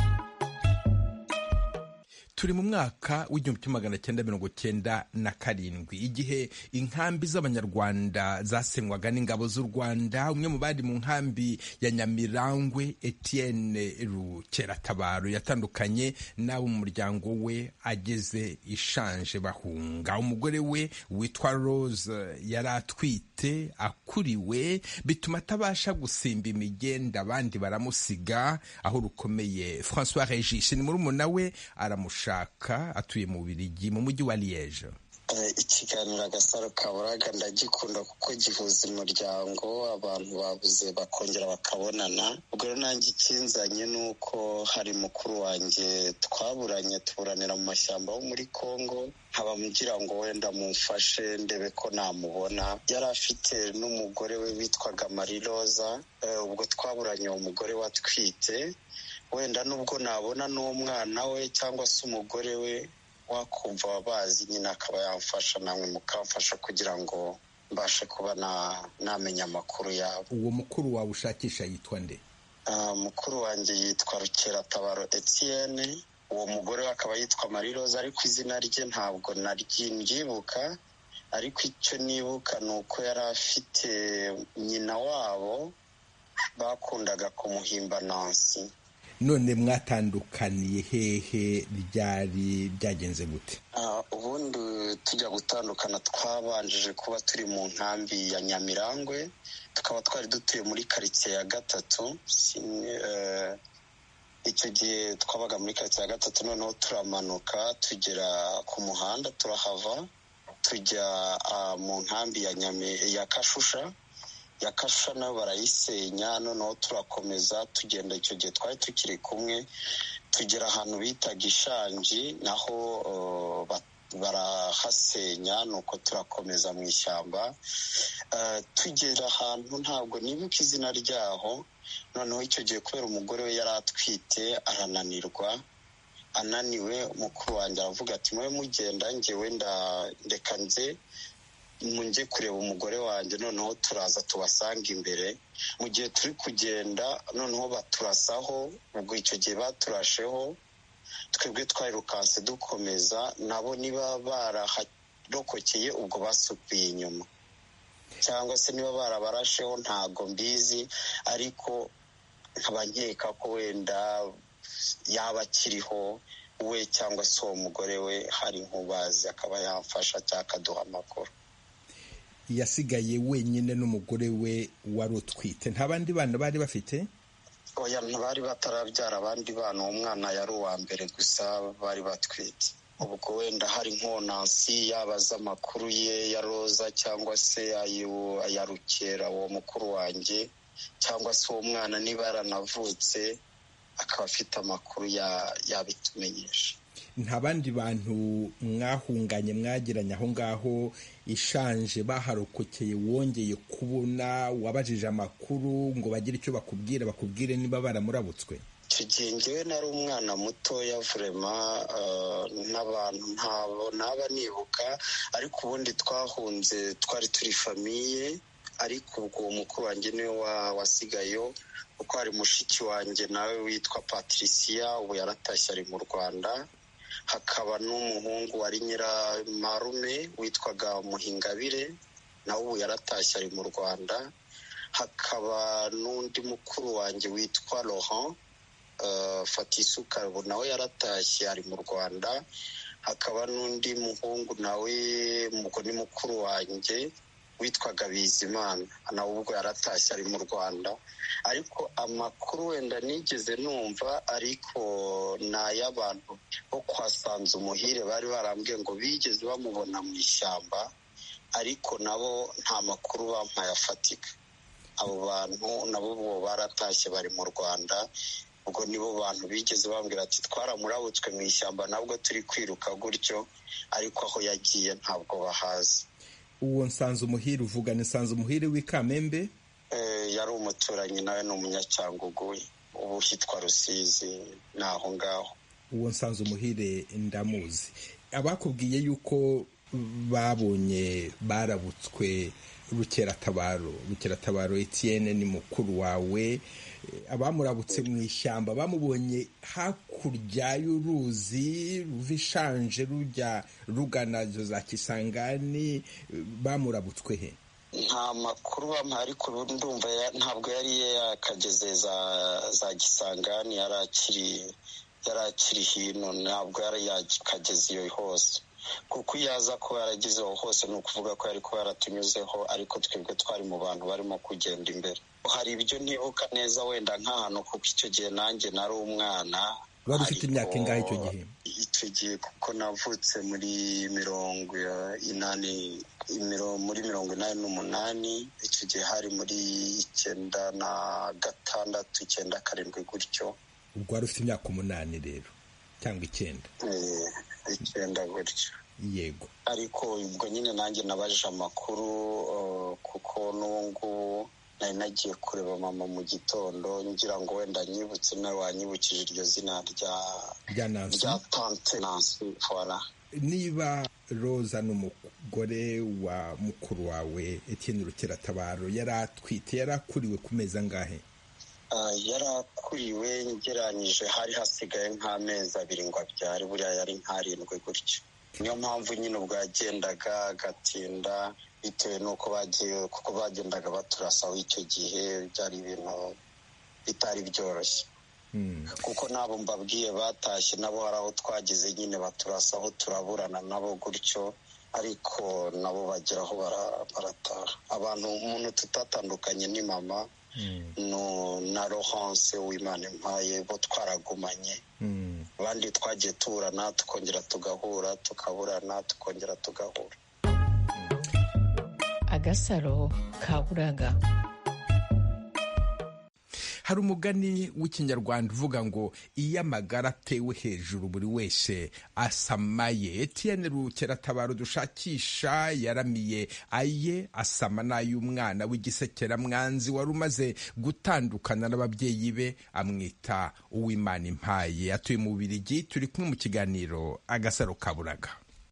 Turi mu mwaka w'igihumbi kimwe magana cyenda mirongo cyenda na karindwi, igihe inkambi z'Abanyarwanda zasenywaga n'ingabo z'u Rwanda. Umwe mu bari mu nkambi ya Nyamirangwe, Etienne Rukeratabaro, yatandukanye n'abo mu muryango we ageze Ishanje bahunga. Umugore we witwa Rose yari atwite, akuriwe, bituma atabasha gusimba imigenda, abandi baramusiga. Aho rukomeye François Regis ni murumuna we aramusha atuye mu Bubiligi mu mujyi wa Liège. Ikiganiro Agasaro Kaburaga ndagikunda kuko gihuza umuryango, abantu babuze bakongera bakabonana. Ubwo rero nanjye ikinzanye nuko hari mukuru wanjye twaburanye, tuburanira mu mashyamba yo muri Congo, nkaba mugira ngo wenda mumfashe ndebe ko namubona. Yari afite n'umugore we witwaga Mariroza. Ubwo twaburanye uwo mugore watwite, wenda nubwo nabona n'umwana we cyangwa se umugore we wakumva wabazi nyine akaba yamfasha, namwe mukamfasha kugira ngo mbashe kuba namenya amakuru yabo. Uwo mukuru wawe ushakisha yitwa nde? Uh, mukuru wanjye yitwa Rukeratabaro Etienne. Uwo mugore we akaba yitwa Mariroza, ariko izina rye ntabwo naryibuka, ariko icyo nibuka ni uko yari afite nyina wabo bakundaga kumuhimba Nancy. None mwatandukaniye hehe, ryari byagenze gute? Ubundi tujya gutandukana twabanjije kuba turi mu nkambi ya Nyamirangwe, tukaba twari dutuye muri karitsiye ya gatatu. Icyo gihe twabaga muri karitsiye ya gatatu, noneho turamanuka tugera ku muhanda turahava tujya mu nkambi ya Nyame ya Kashusha. ya Kashusha nayo barayisenya, noneho turakomeza tugenda. Icyo gihe twari tukiri kumwe tugera ahantu bitaga Ishanji, naho barahasenya, nuko turakomeza mu ishyamba tugera ahantu ntabwo nibuka izina ryaho. Noneho icyo gihe kubera umugore we yari atwite arananirwa, ananiwe mukuru wanjye aravuga ati mwe mugenda, njyewe ndeka nze munjye kureba umugore wanjye, noneho turaza tubasanga imbere. Mu gihe turi kugenda noneho baturasaho, ubwo icyo gihe baturasheho twebwe twayirukanse dukomeza, nabo niba baraharokokeye ubwo basubiye inyuma cyangwa se niba barabarasheho ntago mbizi, ariko nkaba nkeka ko wenda yaba akiriho we cyangwa se uwo mugore we hari nk'ubazi akaba yamfasha cyangwa akaduha amakuru. Yasigaye wenyine n'umugore we wari utwite, nta bandi bana bari bafite? Oya, ntibari batarabyara abandi bana, umwana yari uwa mbere gusa bari batwite. Ubwo wenda hari nko Nancy yabaza amakuru ye ya Roza cyangwa se aya Rukera uwo mukuru wanjye, cyangwa se uwo mwana niba yaranavutse akaba afite amakuru yabitumenyesha. Nta bandi bantu mwahunganye mwagiranye aho ngaho Ishanje baharokokeye wongeye kubona, wabajije amakuru ngo bagire icyo bakubwira, bakubwire niba baramurabutswe? Icyo gihe njyewe nari umwana mutoya vrema, n'abantu ntabo naba nibuka, ariko ubundi twahunze twari turi famiye, ariko ubwo uwo mukuru wanjye niwe wasigayo, kuko hari mushiki wanjye nawe witwa Patricia, ubu yaratashye ari mu Rwanda. Hakaba n'umuhungu wari nyiramarume witwaga Muhingabire, nawe ubu yaratashye ari mu Rwanda. Hakaba n'undi mukuru wanjye witwa Laurent Fatisuka, ubu nawe yaratashye ari mu Rwanda. Hakaba n'undi muhungu nawe mugo ni mukuru wanjye witwaga Bizimana, nawe ubwo yaratashye ari mu Rwanda. Ariko amakuru wenda nigeze numva ariko n'ay'abantu bo kwa Sanzumuhire bari barambwiye ngo bigeze bamubona mu ishyamba, ariko nabo nta makuru bampaye afatika. Abo bantu nabo bo baratashye bari mu Rwanda, ubwo nibo bantu bigeze bambwira ati twaramurabutswe mu ishyamba nabwo turi kwiruka gutyo, ariko aho yagiye ntabwo bahazi. Uwo Nsanzumuhire uvuga ni Nsanzumuhire w'Ikamembe? Eh, yari umuturanyi nawe n'umunyacyangugu, ubu hitwa Rusizi naho ngaho. Uwo Nsanzumuhire ndamuzi. Abakubwiye yuko babonye barabutswe Rukeratabaro, Rukeratabaro Etienne ni mukuru wawe, abamurabutse mu ishyamba bamubonye hakurya y'uruzi ruva Ishanje rujya rugana za Kisangani, bamurabutswe he? Nta makuru bampa, ariko ndumva ntabwo yari yakageze za za Kisangani, yarakiri yarakiri hino, ntabwo yari yakageze iyo hose, kuko yaza ko yaragizeho hose ni ukuvuga ko yari ko yaratunyuzeho, ariko twebwe twari mu bantu barimo kugenda imbere. Hari ibyo ntibuka neza wenda nk'ahantu, kuko icyo gihe nanjye nari umwana. Wari ufite imyaka ingahe icyo gihe? Icyo gihe kuko navutse muri mirongo inani muri mirongo inani n'umunani, icyo gihe hari muri icyenda na gatandatu icyenda karindwi gutyo. Ubwo wari ufite imyaka umunani rero cyangwa icyenda? Eh, icyenda gutyo. Yego. Ariko ubwo nyine nanjye nabajije amakuru, uh, kuko n'ubu nari nagiye kureba mama mu gitondo ngira ngo wenda nyibutse nawe wanyibukije iryo zina rya rya tante Nancy. Voilà. Niba Roza n'umugore wa mukuru wawe Etienne Rukeratabaro yaratwite, yarakuriwe ku meza angahe? Uh, yarakuriwe ngeranyije hari hasigaye nk'amezi abiri ngo abyare, buriya yari nk'arindwi gutyo. Niyo mpamvu nyine ubwo yagendaga agatinda, bitewe n'uko bagiye kuko bagendaga baturasaho icyo gihe byari ibintu bitari byoroshye kuko nabo mbabwiye batashye nabo hari aho twageze nyine baturasaho turaburana nabo gutyo ariko nabo bageraho barataha. Abantu umuntu tutatandukanye ni mama no na Laurence Uwimana Impaye bo twaragumanye, abandi twagiye turana tukongera tugahura tukaburana tukongera tugahura. Agasaro kaburaga. Hari umugani w'ikinyarwanda uvuga ngo iyo amagara atewe hejuru buri wese asamaye. Etienne Rukeratabaro dushakisha yaramiye aye asama n'ay'umwana w'igisekeramwanzi wari umaze gutandukana n'ababyeyi be, amwita Uwimana Impaye. Atuye mu Bubiligi, turi kumwe mu kiganiro Agasaro kaburaga.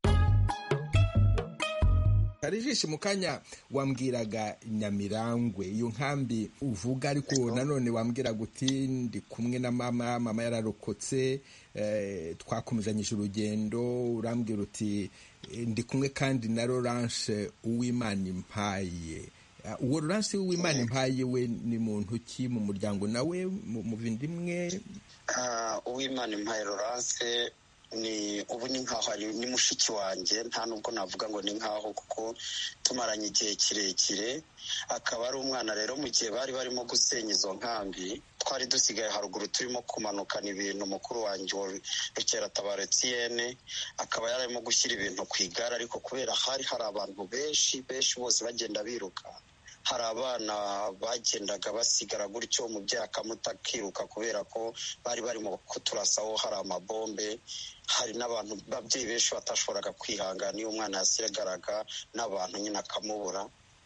Karijishe mu kanya wambwiraga Nyamirangwe, iyo nkambi uvuga, ariko nanone wambwiraga uti ndi kumwe na mama, mama yararokotse, eh, twakomezanyije urugendo, urambwira uti ndi kumwe kandi na Laurence Uwimana Impaye. Uwo Laurence Uwimana Impaye we ni muntu ki mu muryango nawe mu vindimwe? Uh, Uwimana Impaye Laurence ni ubu ni nkaho ari ni mushiki wanjye, nta nubwo navuga ngo ni nkaho kuko tumaranye igihe kirekire. Akaba ari umwana rero mu gihe bari barimo gusenya izo nkambi, twari dusigaye haruguru turimo kumanukana ibintu. Mukuru wanjye Rukeratabaro Etienne akaba yararimo gushyira ibintu ku igare, ariko kubera hari hari abantu benshi benshi bose bagenda biruka, hari abana bagendaga basigara gutyo, umubyeyi akamuta akiruka kubera ko bari barimo kuturasaho hari amabombe. Hari n'abantu babyeyi benshi batashoboraga kwihangana iyo umwana yasigaraga n'abantu nyine akamubura.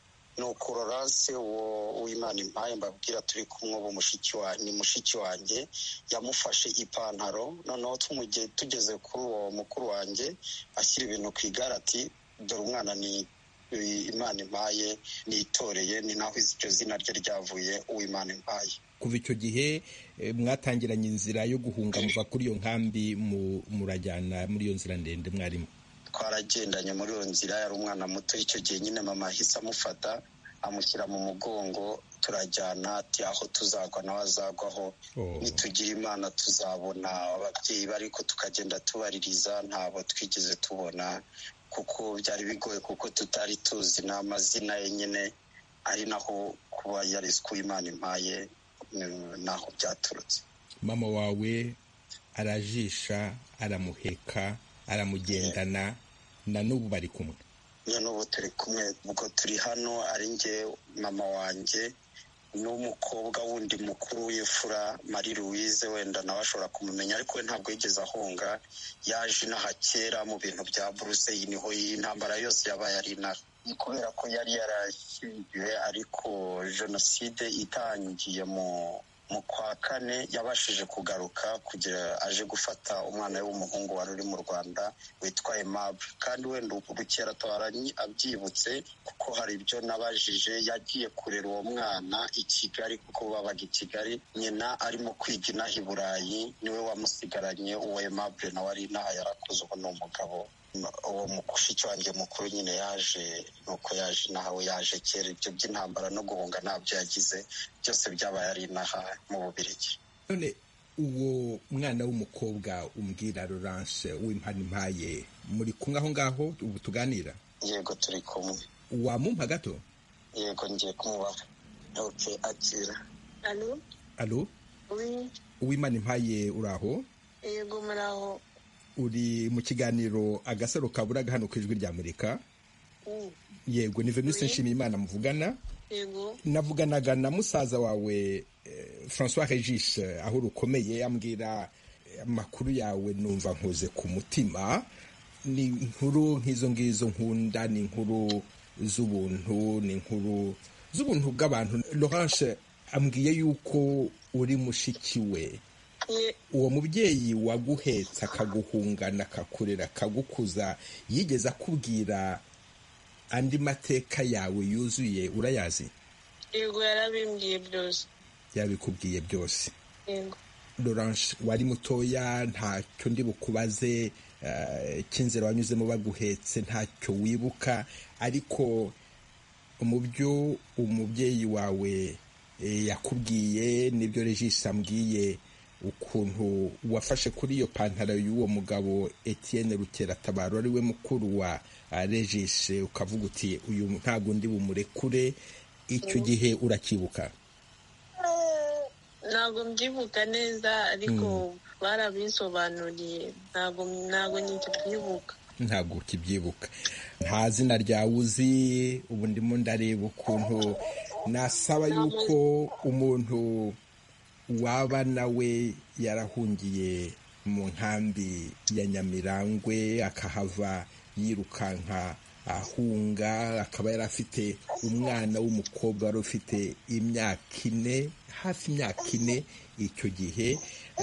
Nuko Laurence uwo Uwimana Impaye mbabwira turi kumwe ubu mushiki wa ni mushiki wanjye yamufashe ipantaro, noneho tumugiye tugeze kuri uwo mukuru wanjye ashyira ibintu ku igare ati dore umwana ni Imana Impaye nitoreye, ni naho iryo zina rye ryavuye Uwimana Impaye. Kuva icyo gihe mwatangiranye inzira yo guhunga muva kuri iyo nkambi murajyana muri iyo nzira ndende mwarimo? Twaragendanye muri iyo nzira, yari umwana muto icyo gihe nyine mama ahise amufata amushyira mu mugongo, turajyana ati aho tuzagwa nawe azagwaho, nitugira Imana tuzabona ababyeyi, ariko tukagenda tubaririza ntabo twigeze tubona kuko byari bigoye kuko tutari tuzi n'amazina ye nyine, ari naho kuba yariswe Uwimana Impaye naho byaturutse. Mama wawe arajisha, aramuheka, aramugendana, na n'ubu bari kumwe? Na n'ubu turi kumwe, ubwo turi hano ari njye mama wanjye n'umukobwa wundi mukuru w'ifura Marie Louise, wenda nawe ashobora kumumenya, ariko we ntabwo yigeze ahunga, yaje inaha kera mu bintu bya Bruxelles, niho intambara yose yabaye ari inaha, kubera ko yari yarashyingiwe, ariko jenoside itangiye mu mu kwa kane yabashije kugaruka kugira aje gufata umwana we w'umuhungu wari uri mu Rwanda witwa Aimable. Kandi wenda Rukeratabaro abyibutse kuko hari ibyo nabajije, yagiye kurera uwo mwana i Kigali kuko babaga i Kigali, nyina arimo kwiga inaha i Burayi niwe wamusigaranye. Uwo Aimable nawe ari inaha yarakuze, ubu ni umugabo. Uwo mushiki wanjye mukuru nyine yaje nuko yaje naho yaje kera, ibyo by'intambara no guhunga ntabyo yagize, byose byabaye ari inaha mu Bubiligi. None uwo mwana w'umukobwa umbwira Laurence Uwimana Impaye, muri kumwe aho ngaho ubu tuganira? Yego turi kumwe. Wamumpa gato? Yego ngiye kumubaha. Okay, akira. Allo? Allo? Oui. Uwimana Impaye uraho? Yego muraho. Uri mu kiganiro Agasaro kaburaga hano ku Ijwi ry'Amerika? Mm. Yego, ni Venuste Nshimiyimana muvugana. Yego. Navuganaga na musaza wawe eh, François Regis aho rukomeye, ambwira amakuru yawe numva nkoze ku mutima. Ni inkuru nk'izo ngizo nkunda, ni inkuru z'ubuntu, ni inkuru z'ubuntu bw'abantu. Laurence ambwiye yuko uri mushiki we. Uwo mubyeyi waguhetsa akaguhungana akakurera akagukuza, yigeze akubwira andi mateka yawe yuzuye urayazi? Yego, yarabimbwiye byose. Yabikubwiye byose? Yego. Laurence wari mutoya, ntacyo ndi bukubaze cy'inzira wanyuzemo baguhetse ntacyo wibuka, ariko mu byo umubyeyi wawe yakubwiye n'ibyo Regis ambwiye ukuntu wafashe kuri iyo pantaro y'uwo mugabo Etienne Rukeratabaro ari we mukuru wa Regis ukavuga uti uyu ntago ndi bumurekure, icyo gihe urakibuka? ntabwo mbyibuka neza ariko barabisobanuriye, ntabwo ntabwo nkibyibuka. Ntabwo ukibyibuka, nta zina ryawe uzi. Ubu ndimo ndareba ukuntu nasaba yuko umuntu waba nawe yarahungiye mu nkambi ya Nyamirangwe akahava yirukanka ahunga, akaba yari afite umwana w'umukobwa wari ufite imyaka ine, hafi imyaka ine icyo gihe.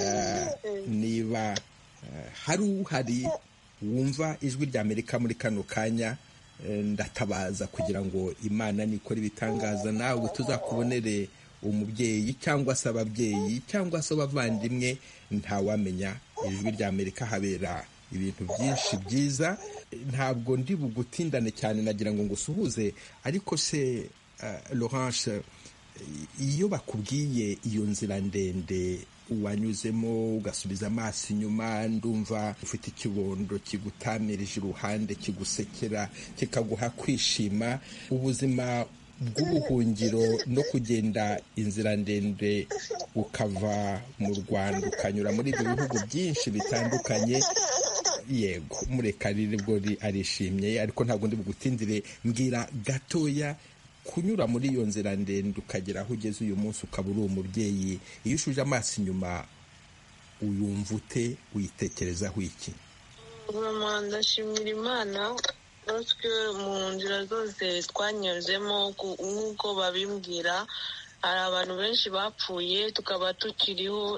Niba hari uhari wumva ijwi rya Amerika muri kano kanya, ndatabaza kugira ngo Imana nikora ibitangaza nawe tuzakubonere umubyeyi cyangwa se ababyeyi cyangwa se abavandimwe, ntawamenya. Ijwi rya Amerika habera ibintu byinshi byiza. Ntabwo ndi bugutindane cyane, nagira ngo ngusuhuze. Ariko se Laurence, iyo bakubwiye iyo nzira ndende wanyuzemo ugasubiza amaso inyuma, ndumva ufite ikibondo kigutamirije iruhande, kigusekera, kikaguha kwishima. Ubuzima bw'ubuhungiro no kugenda inzira ndende ukava mu Rwanda ukanyura muri ibyo bihugu byinshi bitandukanye, yego murekarire bwo arishimye, ariko ntabwo ndi bugutindire. Mbwira gatoya, kunyura muri iyo nzira ndende ukagera aho ugeze uyu munsi ukaba uri umubyeyi, iyo ushuje amaso inyuma uyumva ute, uyitekerezaho iki? Ndashimira Imana natwe mu nzira zose twanyuzemo, nk'uko babimbwira hari abantu benshi bapfuye tukaba tukiriho.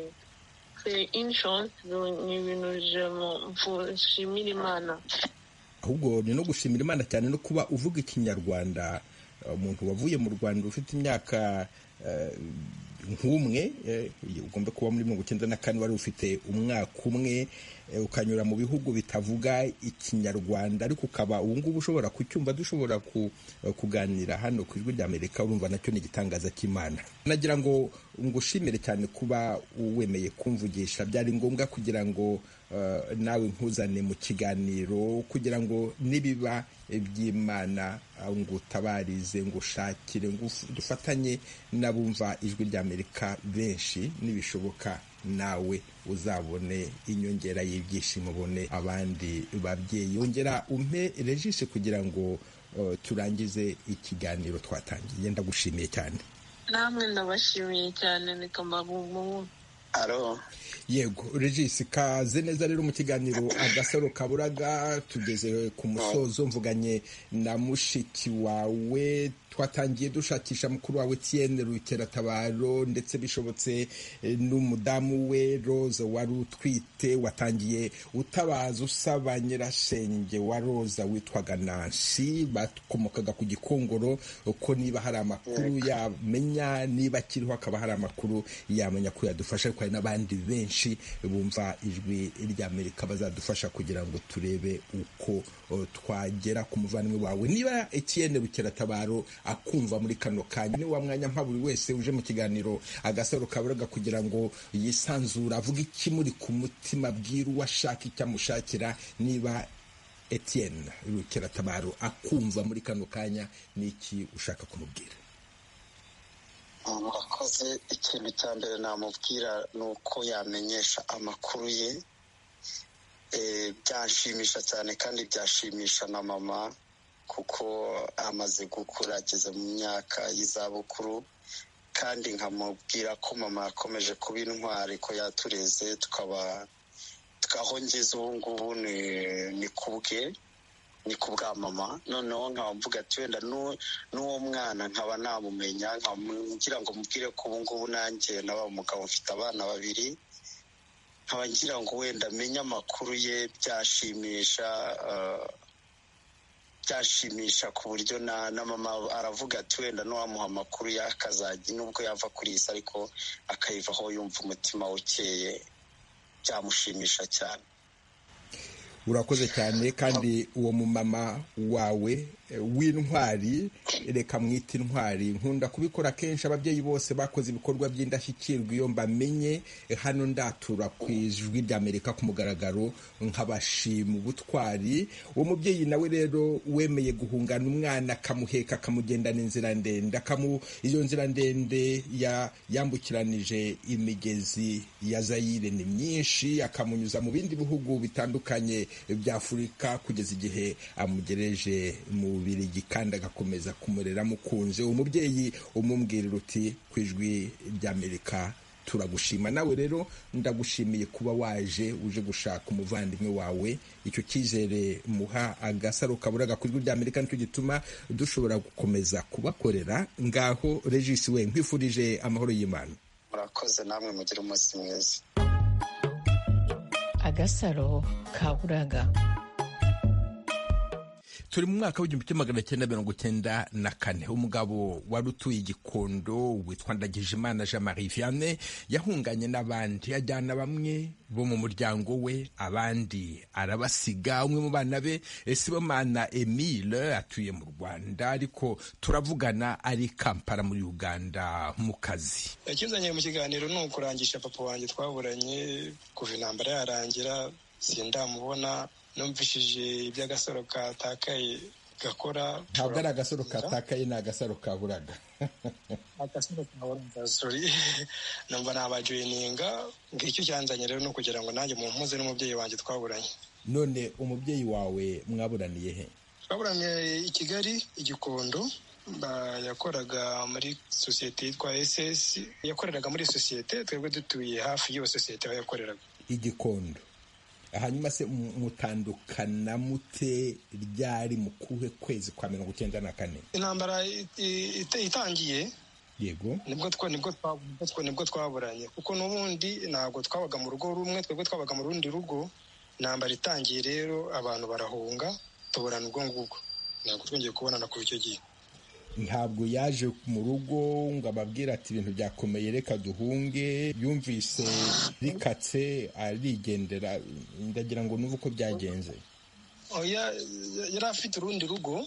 Inshons ni ibintu nshimira Imana. Ahubwo ni no gushimira Imana cyane no kuba uvuga Ikinyarwanda. Umuntu wavuye mu Rwanda ufite imyaka nk'umwe, ugomba kuba muri mirongo icyenda na kane wari ufite umwaka umwe, ukanyura mu bihugu bitavuga Ikinyarwanda, ariko ukaba ubu ngubu ushobora kucyumva, dushobora kuganira hano ku ijwi rya Amerika. Urumva nacyo ni igitangaza cy'Imana. Nagira ngo ngushimire cyane kuba wemeye kumvugisha. Byari ngombwa kugira ngo nawe nkuzane mu kiganiro, kugira ngo nibiba by'Imana ngutabarize, ngushakire, dufatanye n'abumva ijwi rya Amerika benshi, nibishoboka nawe uzabone inyongera y'ibyishimo, ubone abandi babyeyi. Yongera umpe Regis kugira ngo uh, turangize ikiganiro twatangiye. Ndagushimiye cyane. Namwe ndabashimiye cyane. Nikambagumu aro yego Regis, kaze neza rero mu kiganiro Agasaro Kaburaga. Tugeze ku musozo, mvuganye na mushiki wawe. Twatangiye dushakisha mukuru wawe Etienne Rukeratabaro, ndetse bishobotse n'umudamu we Rose wari utwite. Watangiye utabaza usaba nyirasenge wa Rose witwaga Nancy, bakomokaga ku Gikongoro, uko niba hari amakuru yamenya, niba kiriho akaba hari amakuru yamenya ko yadufasha. Ariko hari n'abandi benshi bumva ijwi rya Amerika bazadufasha kugira ngo turebe uko twagera ku muvandimwe wawe. Niba Etienne Rukeratabaro akumva muri kano kanya, ni wa mwanya mpa buri wese uje mu kiganiro Agasaro Kaburaga kugira ngo yisanzura, avuga ikimuri ku mutima, bwira uwo ashaka icyo amushakira. Niba Etienne Rukeratabaro akumva muri kano kanya, ni iki ushaka kumubwira? Murakoze. Ikintu cya mbere namubwira ni uko yamenyesha amakuru ye. Byanshimisha cyane kandi byashimisha na mama, kuko amaze gukura, ageze mu myaka y'izabukuru, kandi nkamubwira ko mama yakomeje kuba intwari, ko yatureze tukaba twahongeze. Ubu ngubu ni kubwe, ni kubwa mama. Noneho nkaba mvuga ati wenda n'uwo mwana nkaba namumenya, ngira ngo mubwire ko ubu ngubu nanjye naba umugabo mfite abana babiri, nkaba ngira ngo wenda amenye amakuru ye. Byashimisha byashimisha ku buryo na mama aravuga ati wenda n'uwamuha amakuru ye akazajya, nubwo yava kuri iyi si ariko akayivaho yumva umutima ukeye. Byamushimisha cyane. urakoze cyane kandi uwo mumama wawe w'intwari reka mwita intwari nkunda kubikora kenshi ababyeyi bose bakoze ibikorwa by'indashyikirwa iyo mbamenye hano ndatura ku ijwi ry'Amerika ku mugaragaro nkabashima ubutwari uwo mubyeyi nawe rero wemeye guhungana umwana akamuheka akamugendana inzira ndende akamu iyo nzira ndende ya yambukiranije imigezi ya Zaire ni myinshi akamunyuza mu bindi bihugu bitandukanye bya Afurika kugeza igihe amugereje mu Birigi kandi agakomeza kumurera mukunze umubyeyi umubwirira uti ku ijwi ry'Amerika turagushima nawe rero ndagushimiye kuba waje uje gushaka umuvandimwe wawe icyo cyizere muha Agasaro Kaburaga ku ijwi ry'Amerika nicyo gituma dushobora gukomeza kubakorera ngaho Regis we nkwifurije amahoro y'Imana. Murakoze namwe mugira umunsi mwiza. Agasaro Kaburaga. Turi mu mwaka w'igihumbi kimwe magana cyenda mirongo cyenda na kane umugabo wari utuye Gikondo witwa Ndagijimana Jean Marie Vianney yahunganye n'abandi ajyana bamwe bo mu muryango we abandi arabasiga umwe mu bana be Sibomana Emile atuye mu Rwanda ariko turavugana ari Kampala muri Uganda mu kazi. Yakizanye mu kiganiro ni ukurangisha papa wanjye twaburanye kuva intambara yarangira sindamubona numvishije iby'agasaro katakaye gakora. Ntabwo ari agasaro katakaye ni agasaro kaburaga. Agasaro kaburaga sorry numva nabajoyininga ngicyo cyanzanye rero no kugira ngo nanjye mu mpuze n'umubyeyi wanjye twaburanye. None umubyeyi wawe mwaburaniye he? Twaburanye i Kigali i Gikondo yakoraga muri sosiyete yitwa S S yakoreraga muri sosiyete twebwe dutuye hafi y'iyo sosiyete aho yakoreraga i Gikondo. Hanyuma se mutandukana mute ryari mu kuhe kwezi kwa mirongo cyenda na kane? Intambara itangiye yego nibwo twa nibwo twa nibwo twaburanye kuko n'ubundi ntabwo twabaga mu rugo rumwe twebwe twabaga mu rundi rugo. Intambara itangiye rero abantu barahunga tuburana ubwo ngubwo ntabwo twongeye kubonana kuva icyo gihe. Ntabwo yaje mu rugo ngo ababwira ati ibintu byakomeye reka duhunge yumvise rikatse arigendera ndagira ngo nuvuko uko byagenze. Oya yari afite urundi rugo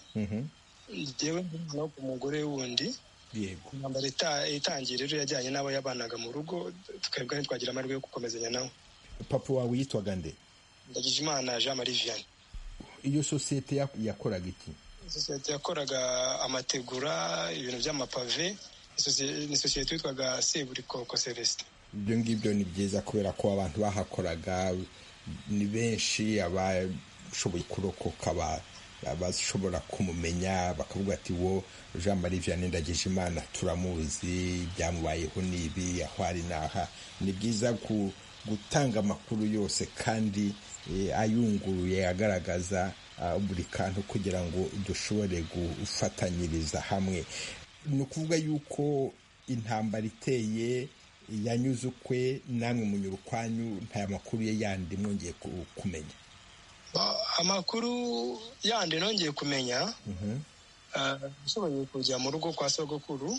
jewe no ku mugore wundi yego. Intambara itangiye rero yajyanye n'abo yabanaga mu rugo tukabwa twagira amahirwe yo gukomezanya nawe. Papa wawe yitwaga nde? Ndagijimana Jean Marie Vianney. Iyo sosiyete yakoraga iki? Sosiyete yakoraga amategura ibintu by'amapave. Ni sosiyete yitwaga Seburikoko Celestin. Ibyo ngibyo ni byiza kubera ko abantu bahakoraga ni benshi abashoboye kurokoka abashobora kumumenya bakavuga ati wo Jean Marie Vianney Ndagijimana turamuzi byamubayeho nibi aho ari naha. Ni byiza ku gutanga amakuru yose kandi ayunguruye agaragaza buri kantu kugira ngo dushobore gufatanyiriza hamwe. Ni ukuvuga yuko intambara iteye yanyuze ukwe namwe munyura ukwanyu nta makuru ye yandi mwongeye kumenya? Amakuru yandi nongeye kumenya ushoboye kujya mu rugo kwa sogokuru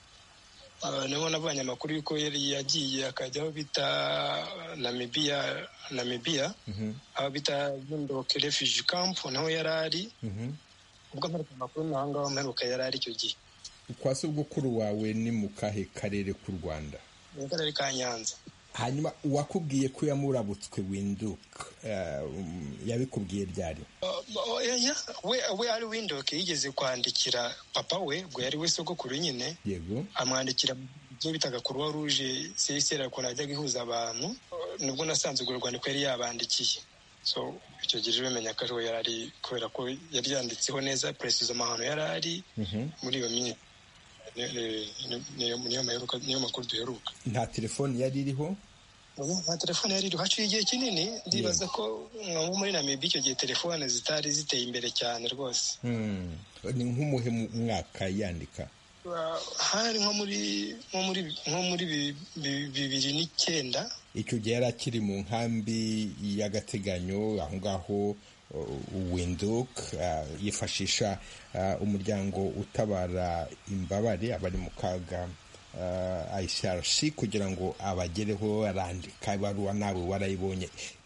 niho nabonye amakuru yuko yari yagiye akajya aho bita Namibia Namibia aho bita Windhoek Refugee Camp naho yari ari ubwo mperuka amakuru naho ngaho mperuka yari ari icyo gihe. Kwa sogokuru wawe ni mu kahe karere k'u Rwanda? Mu karere ka Nyanza. Hanyuma uwakubwiye ko yamurabutswe Windhoek yabikubwiye ryari? we we ari Windhoek yigeze kwandikira papa we ubwo yari we sogokuru nyine yego amwandikira ibyo bitaga Croix Rouge sesera ko najyaga ihuza abantu nubwo nasanze urwo rwandiko yari yabandikiye. So icyo gihe bimenya ko ariwe yari ari kubera ko yari yanditseho neza precision amahano yari ari muri iyo minsi. Niyo makuru duheruka. Nta telefone yari iriho? Nta telefone yari iriho haciye igihe kinini ndibaza ko nko muri Namibia icyo gihe telefone zitari ziteye imbere cyane rwose. Ni nk'umuhe mwaka yandika? Hari nko muri nko muri nko muri bibiri n'icyenda. Icyo gihe yari akiri mu nkambi y'agateganyo aho ngaho Windhoek yifashisha umuryango utabara imbabare abari mu kaga I C R C kugira ngo abagereho arandika ibaruwa nawe warayibonye.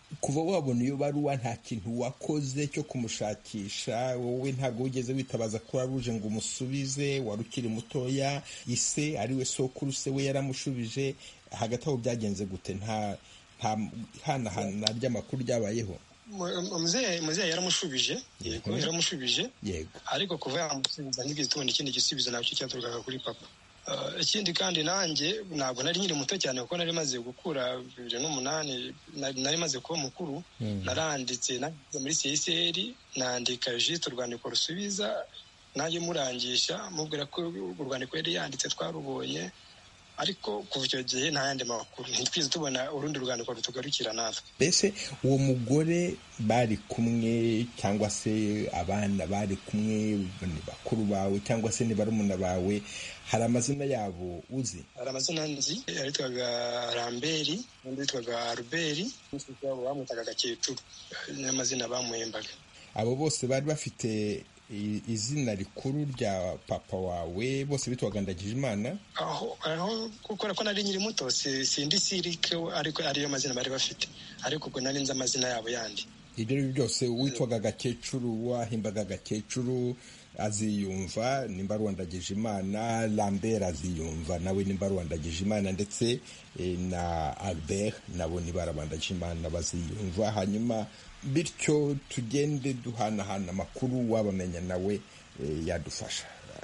kuva wabona iyo baruwa nta kintu wakoze cyo kumushakisha, wowe ntabwo wigeze witabaza Croix Rouge ngo umusubize, wari ukiri mutoya, ise ariwe sokuru se we yaramushubije, hagati aho byagenze gute? nta nta hanahana ry'amakuru ryabayeho? muzehe muzehe yaramushubije, yego yaramushubije, yego, ariko kuva yamusubiza ntibigeze tubona ikindi gisubizo nacyo cyaturukaga kuri papa. Ikindi kandi nanjye ntabwo nari nkiri muto cyane kuko nari maze gukura bibiri n'umunani, nari maze kuba mukuru. Naranditse muri C S R, nandika juste urwandiko rusubiza, nanjye murangisha mubwira ko urwandiko yari yanditse twarubonye, ariko kuva icyo gihe nta yandi makuru ntitwize tubona urundi rwandiko rutugarukira natwe. Mbese uwo mugore bari kumwe cyangwa se abana bari kumwe, ni bakuru bawe cyangwa se ni barumuna bawe, hari amazina yabo uzi? Hari amazina nzi, yaritwaga Ramberi, undi yitwaga Albert, n'undi wabo bamwitaga Gakecuru, n'amazina bamuhembaga. Abo bose bari bafite izina rikuru rya papa wawe, bose bitwaga Ndagijimana? Aho aho gukora ko nari nyiri muto sindi sirike, ariko ariyo mazina bari bafite, ariko ubwo nari nzi amazina yabo yandi. Ibyo byose witwaga Gakecuru, wahimbaga Gakecuru aziyumva nimba ari Ndagijimana, Lambert aziyumva nawe nimba ari Ndagijimana, ndetse na Albert nabo ni barabandagijimana baziyumva. Hanyuma bityo tugende duhanahana amakuru, wabamenya nawe yadufasha.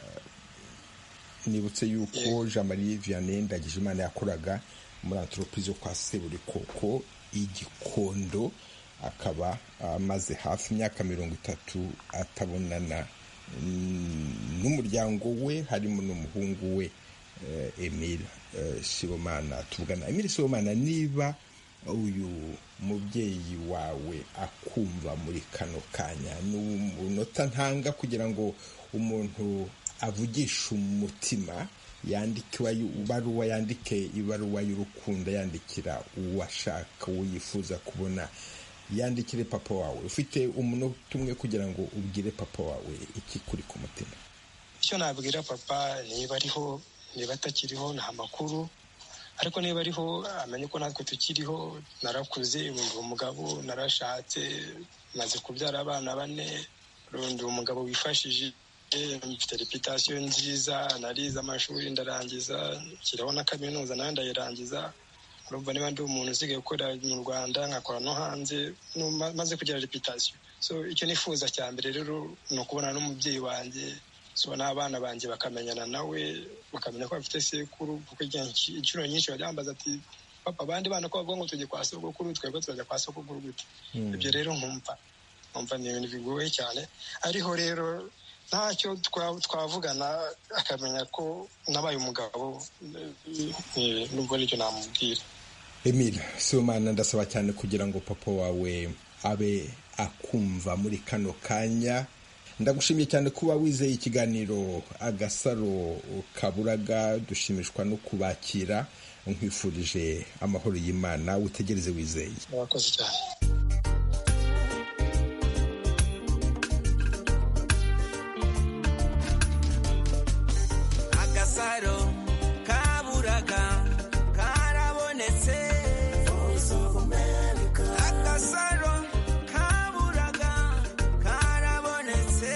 Nibutse yuko Jean Marie Vianney Ndagijimana yakoraga muri entreprise yo kwa Seburikoko iGikondo, akaba amaze hafi imyaka mirongo itatu atabonana n'umuryango we, harimo n'umuhungu we Emile Sibomana. Tuvugana Emile Sibomana, niba uyu mubyeyi wawe akumva muri kano kanya, n'umunota ntanga kugira ngo umuntu avugisha umutima, yandike ibaruwa, yandike ibaruwa y'urukundo, yandikira uwashaka, uwo yifuza kubona, yandikire papa wawe. Ufite umunota umwe kugira ngo ubwire papa wawe iki kuri ku mutima. Icyo nabwira papa, niba ariho niba atakiriho nta makuru, ariko niba ariho amenye ko natwe tukiriho. Narakuze, undi umugabo, narashatse, maze kubyara abana bane, undi umugabo wifashije, mfite reputation nziza, narize amashuri ndarangiza, kiraho na kaminuza nayo ndayirangiza. Urumva niba ndi umuntu usigaye gukora mu Rwanda nkakora no hanze, maze kugira reputation. So icyo nifuza cya mbere rero ni ukubona n'umubyeyi wanjye, so n'abana banjye bakamenyana nawe, bakamenya ko bafite sekuru, kuko inshuro nyinshi bajyambaza ati papa, abandi bana ko bavuga ngo tujye kwa sogokuru, twebwe tuzajya kwa sogokuru gute? Ibyo rero nkumva nkumva ni ibintu bigoye cyane, ariho rero ntacyo twavugana akamenya ko nabaye umugabo, nubwo nicyo namubwira. Emile Sibomana, ndasaba cyane kugira ngo papa wawe abe akumva muri kano kanya. Ndagushimiye cyane kuba wizeye ikiganiro Agasaro Kaburaga, dushimishwa no kubakira, nkwifurije amahoro y'Imana, utegereze wizeye. Murakoze cyane. Agasaro Kaburaga karabonetse, Agasaro Kaburaga karabonetse.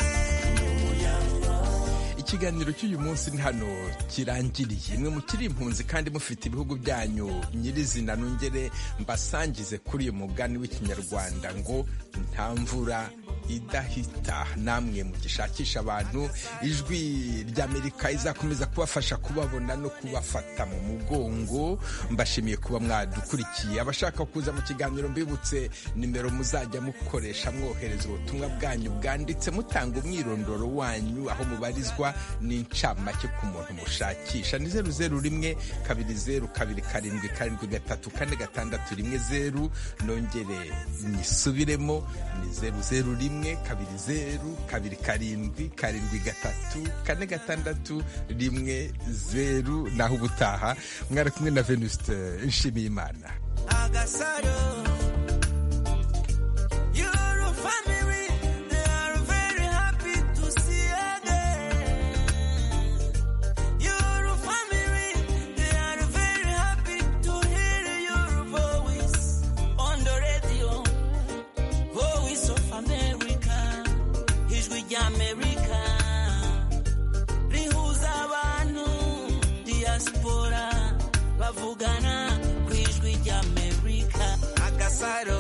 Ikiganiro cy'uyu munsi ni hano kirangiriye. Mwe mukiri impunzi kandi mufite ibihugu byanyu nyirizina, nongere mbasangize kuri uyu mugani w'ikinyarwanda ngo nta mvura idahita. Namwe mugishakisha abantu, ijwi ry'Amerika izakomeza kubafasha kubabona no kubafata mu mugongo. Mbashimiye kuba mwadukurikiye. Abashaka kuza mu kiganiro, mbibutse nimero muzajya mukoresha mwohereza ubutumwa bwanyu bwanditse, mutanga umwirondoro wanyu, aho mubarizwa n'incamake ku muntu mushakisha. Ni zeru zeru rimwe kabiri zeru kabiri karindwi karindwi gatatu kane gatandatu rimwe zeru. Nongere nisubiremo, ni zeru zeru rimwe kabiri zeru kabiri karindwi karindwi gatatu kane gatandatu rimwe zeru. Naho ubutaha, mwari kumwe na Venuste Nshimiyimana. Agasaro. On the radio. Gasaro